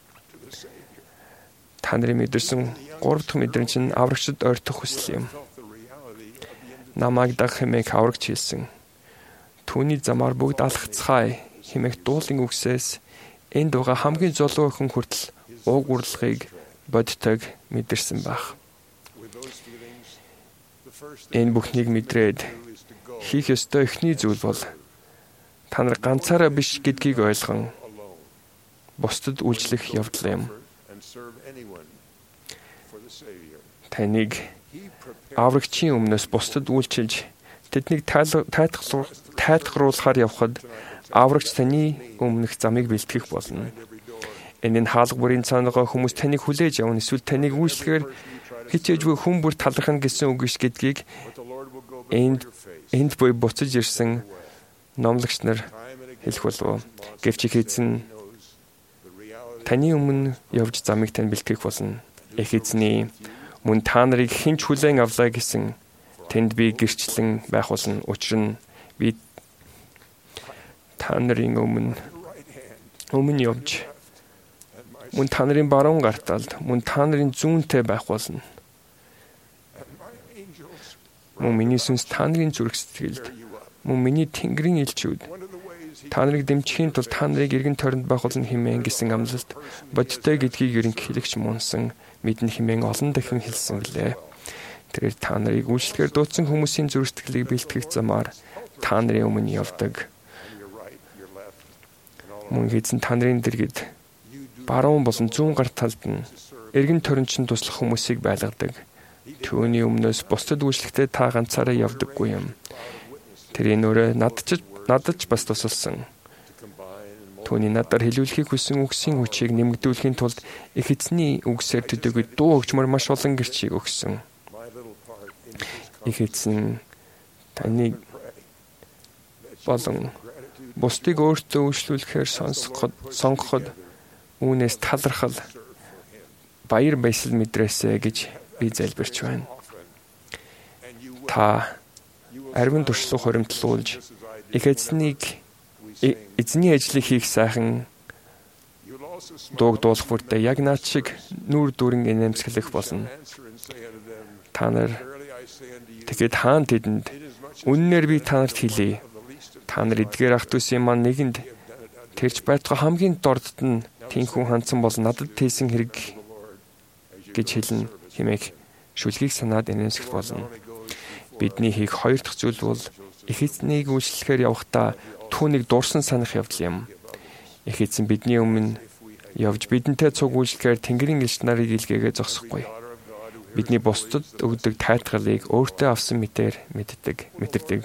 Та нарын мэдэрсэн гурав дахь мэдрэмж нь аврагчд ойртох хүсэл юм. Намайг даг хэмээх аврагч хэлсэн. Түүний замаар бүгд алхацгаая хэмээх дуулын үгсээс энд байгаа хамгийн золоо охин хүртэл ууг урлагийг бодтойг мэдэрсэн баг. Энэ бүхнийг мэдрээд хийх ёстой эхний зүйл бол та нар ганцаараа биш гэдгийг ойлгон бусдад үйлчлэх явдал юм. Таныг аврагчийн өмнөөс бусдад үйлчилж тэднийг тайлгаруулахаар явхад аврагч таны өмнөх замыг бэлтгэх болно. Энэ нь хаалга бүрийн цаангаа хүмүүс таныг хүлээж авна, эсвэл таныг үйлчлэхээр хичээжгүй хүн бүр талархна гэсэн үг биш гэдгийг энд энд буй буцаж ирсэн номлогч нар хэлэх болов. Гэвч их эзэн таны өмнө явж замыг тань бэлтгэх болно. Их эзний мөн та нарыг хинч хүлээн авлаа гэсэн тэнд би гэрчлэн байх болно. Учир нь би та нарын өмнө өмнө явж мөн та нарын баруун гарталд мөн та нарын зүүнтэй байх болно. Мөн миний сүнс та нарын зүрх сэтгэлд мөн миний тэнгэрийн элчүүд та нарыг дэмжихийн тулд та нарыг эргэн тойронд байх болно хэмээн гэсэн амлалт бодтой гэдгийг ерөнхийлөгч мунсан мэднэ хэмээн олон дахин хэлсэн гэлээ. Тэр та нарыг үйлчлэхээр дуудсан хүмүүсийн зүрх сэтгэлийг бэлтгэх замаар та нарын өмнө явдаг. Мөн эзэн та нарын дэргэд баруун болон зүүн гар талд нь эргэн тойрончин туслах хүмүүсийг байлгадаг. Түүний өмнөөс бусдад үйлчлэхдээ та ганцаараа явдаггүй юм. Тэр энэ өөрөө надад надад бас тусалсан. Түүний надаар хэлүүлэхийг хүссэн үгсийн хүчийг нэмэгдүүлэхийн тулд их эзний үгсээр төдийгүй дуу өгчмөр маш олон гэрчийг өгсөн. Их эзэн таны болон бусдыг өөртөө үйлчлүүлэхээр сонсоход сонгоход үүнээс талархал баяр баясгал мэдрээсэ гэж би залбирч байна. Та арвин туршлага хоримтлуулж их эзнийг эзний ажлыг хийх сайхан дууг дуулах бүртээ яг наад шиг нүүр дүрэн инээмсэглэх болно. Та нар тэгээд хаан тэдэнд үннээр би та нарт хэлье. Та нар эдгээр ах дүүсийн маань нэгэнд тэрч байтугай хамгийн дордд нь тэнхүү хандсан бол надад тийсэн хэрэг гэж хэлнэ хэмээх шүлгийг санаад инээмсэх болно. Бидний хийх хоёр дахь зүйл бол их эзнийг үйлчлэхээр явахдаа түүнийг дурсан санах явдал юм. Их эзэн бидний өмнө явж бидэнтэй цуг үйлчлэхээр Тэнгэрийн элч нарыг илгээгээ зогсохгүй. Бидний бусдад өгдөг тайлгалыг өөртөө авсан мэтээр мэддэг, мэдэрдэг.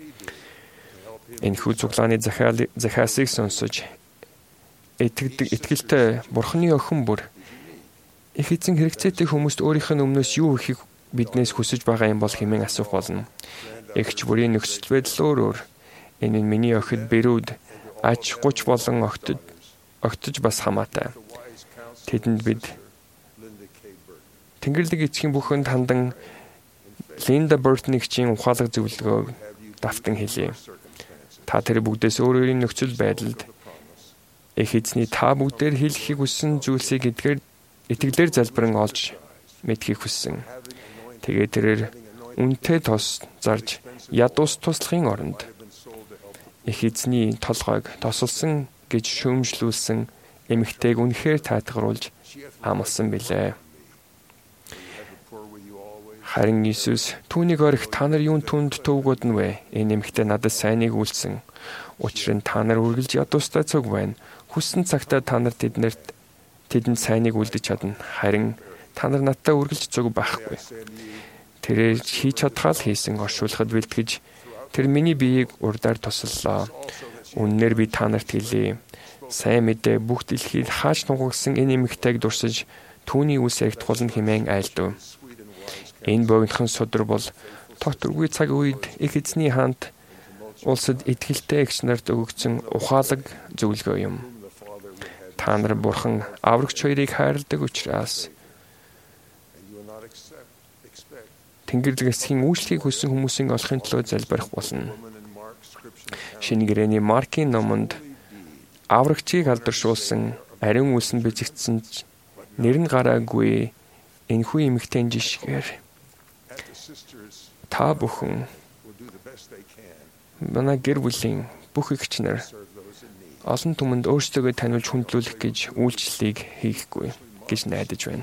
Энэ хүү цуглааны захиасыг сонсож итгэдэг итгэлтэй Бурхны охин бүр их эзэн хэрэгцээтэй хүмүүст өөрийнх нь өмнөөс юу ихийг биднээс хүсэж байгаа юм бол хэмээн асуух болно. Эгч бүрийн нөхцөл байдал өөр өөр. Энэ нь миний охид Берүүд аж гуч болон огтд огтж бас хамаатай. Тэдэнд бид Тэнгэрлэг эцгийн бүхэнд хандан Линда Бертнигчийн ухаалаг зөвлөгөөг давтан хэлье. Та тэр бүгдээс өөр өөрийн нөхцөл байдалд их эзний та бүгдээр хэлхийг хүссэн зүйлсийг эдгээр итгэлээр залбирэн олж мэдхийг хүссэн. Тэгээд тэрээр үнэтэй тос зарж ядуус туслахын оронд их эзний толгойг тосолсон гэж шүүмжлүүлсэн эмэгтэйг үнэхээр таатгаруулж амласан билээ. Харин Иесус түүнийг орих та нар юун түнд төвгүүд нь вэ? Энэ эмэгтэй надад сайныг үйлсэн. Учир нь та нар үргэлж ядуустай цуг байна. Хүссэн цагтаа та нар тэднэрт тэдэнд сайныг үлдэж чадна. Харин та нар надтай үргэлж цуг байхгүй. Тэрээр хийж чадхаа л хийсэн оршуулахад бэлтгэж тэр миний биеийг урдаар тусаллаа. Үннээр би та нарт хэлье. Сайн мэдээ бүх дэлхийд хааж тунхагсан энэ эмэгтэйг дурсаж түүний үс яригдуулна хэмээн айлдав. Энэ богинохон судар бол тогтворгүй цаг үед их эзний хаант улсад итгэлтэй эгч нарт өгөгдсөн ухаалаг зөвлөгөө юм. Та нар бурхан аврагч хоёрыг хайрладаг учраас Тэнгэр зэвсгийн үйлчлэгийг хүссэн хүмүүсийн олохын төлөө залбирах болно. Шинэ гэрээний Маркийн номонд аврагчийг алдаршуулсан ариун үлсэн бичигдсэн нэр нь гараагүй энэхүү эмэгтэйн жишгээр та бүхэн манай гэр бүлийн бүх эгч нар олон түмэнд өөрсдөө таниулж хүндлүүлэх гэж үйлчлэлийг хийхгүй гэж найдаж байна.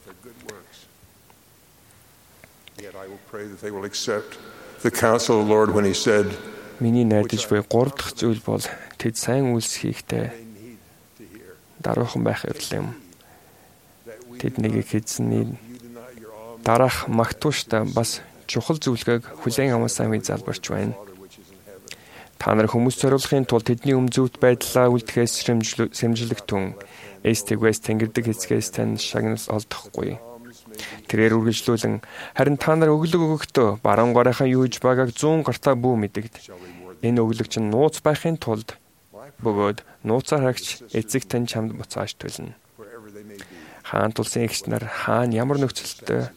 Миний найдаж буй гурав дахь зүйл бол тэд сайн үйлс хийхдээ даруухан байх юм. Тэднийг эзний дараах магтууштай бас чухал зөвлөгөөг хүлээн авсан гэж залбирч байна. Та нар хүмүүс зориулахын тулд тэдний өмнө зөвхт байдлаа үлдэхээс сэмжлэгтэн эстэгвэс тэнгэрдэг хэцгээс тань шагнал олдохгүй. Тэрээр үргэлжлүүлэн харин та нар өглөг өгөхдөө баруун гарынхаа юу гэж байгааг зүүн гартаа бүү мэдэгд. Энэ өглөг чинь нууц байхын тулд бөгөөд нууцаар хагч эцэг тань чамд буцааж төлнө. Хаан тулсын эгч нар хаан ямар нөхцөлтэй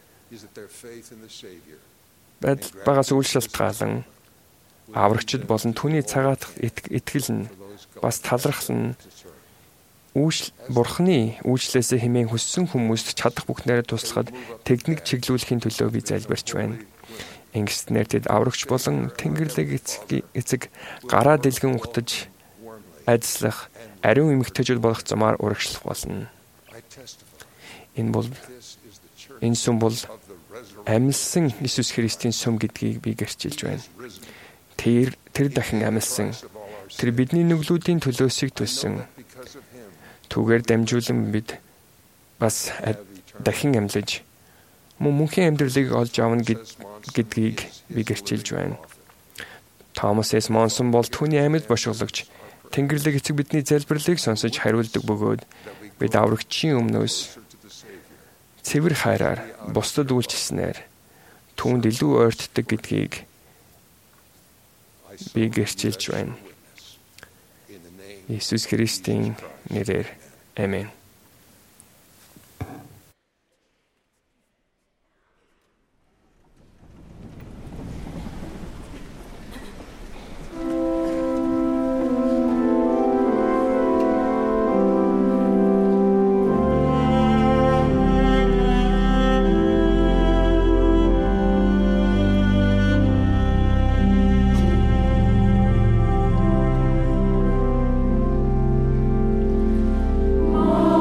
байдал багаас үл шалтгаалan аврагчид болон түүний цагаатах итгэл нь бас талархал нь үүш бурхны үйлчлээсээ хэмээн хүссэн хүмүүст чадах бүхнээрээ туслахад техник чиглүүлэхийн төлөө би залбирч байна. Ингэснээр тэд аврагч болон тэнгэрлэг эцэг гараа дэлгэн ухтаж ажиллах ариун эмэгтэйчүүд болох замаар урагшлах болно. Энэ бол энэ сүм бол амьлсан Иесус Христийн сүм гэдгийг би гэрчилж байна. Тэр тэр дахин амьлсан. Тэр бидний нүглүүдийн төлөөсийг төлсөн. Түүгээр дамжуулан бид бас дахин амьлаж мөн мөнхийн амьдралыг олж авна гэдгийг би гэрчилж байна. Томас С. Монсон бол түүний амьд бошгоологч Тэнгэрлэг эцэг бидний залбирлыг сонсож хариулдаг бөгөөд бид аврагчийн өмнөөс цэвэр хайраар бусдад үйлчилснээр түүнд илүү ойртдог гэдгийг би гэрчилж байна. Иесус Христийн нэрээр амен. Oh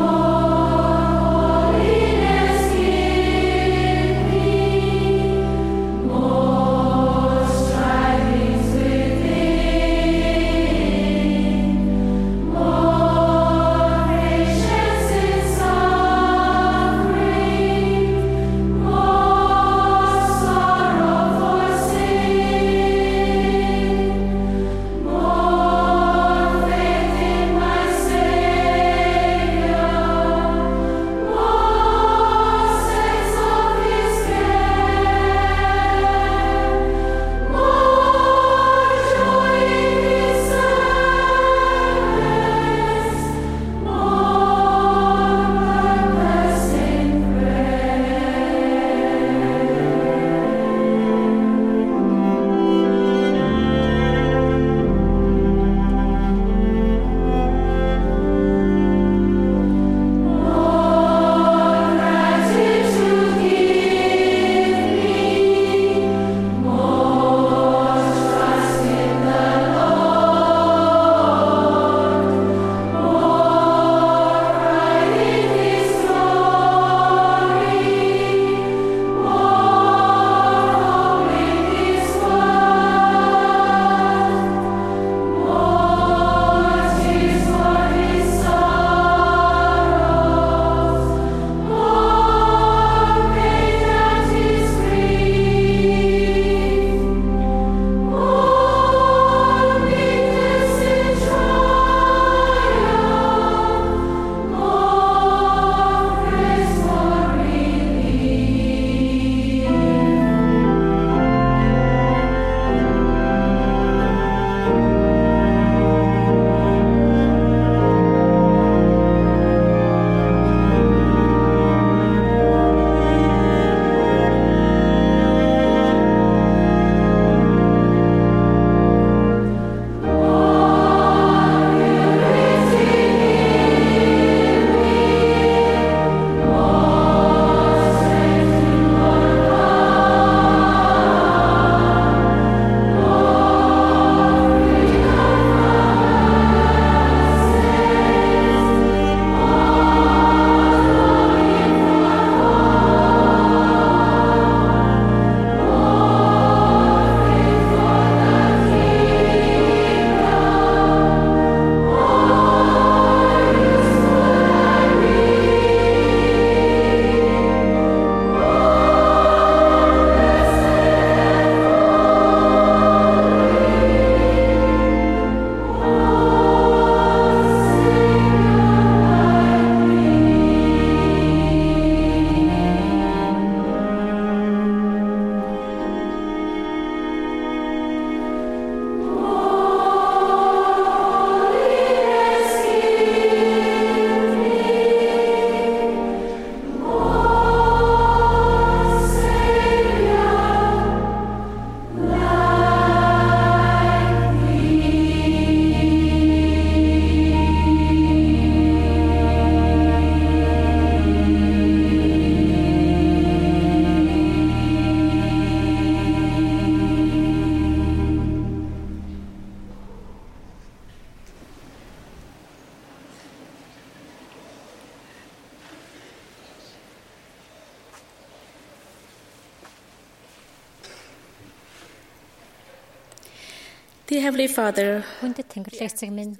Dear Heavenly Father, Хүндэт Тэнгэрлэг эцэг минь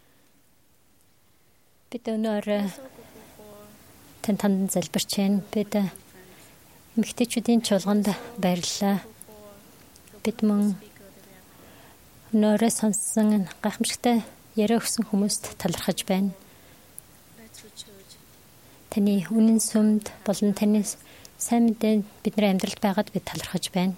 бид өнөр тань танд залбирч байна. Бид эмэгтэйчүүдийн чуулганд баярлалаа. Бид мөн өнөөрөө сонссон гайхамшигтай яриа өгсөн хүмүүст талархаж байна. Таны үнэн сүмд болон таны сайн мэдээ бидний амьдралд байгаад бид талархаж байна.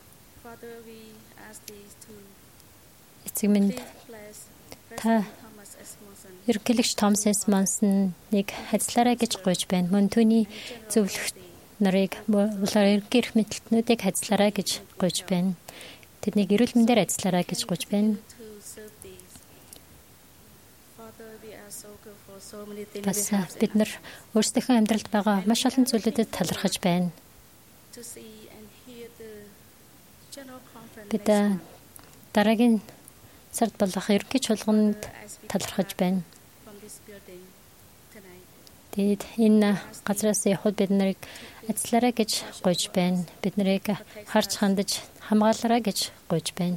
Эцэг минь та ерөнхийлөгч Томас Эсмонсныг хайцлаарай гэж гуйж байна. Мөн түүний зөвлөх нарыг болоор гэр мэдлтнүүдийг хайцлаарай гэж гуйж байна. Тэднийг эрүүл мэндээр хайцлаарай гэж гуйж байна. Бас бид нар өөрсдийнхөө амьдралд байгаа маш олон зүйлүүдэд талархаж байна. Бид дараагийн сард болох ерөнхий чуулганд талархаж байна. Тэгэд энэ газраас явхад бид нарыг ажиллаарай гэж гуйж байна. Бид нарыг харж хандаж хамгаалаарай гэж гуйж байна.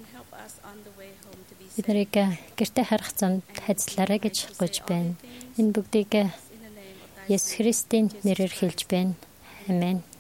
Бид нарыг гэртээ харах замд хайцлаарай гэж гуйж байна. Энэ бүгдийг Есүс Христийн нэрээр хэлж байна. Амен.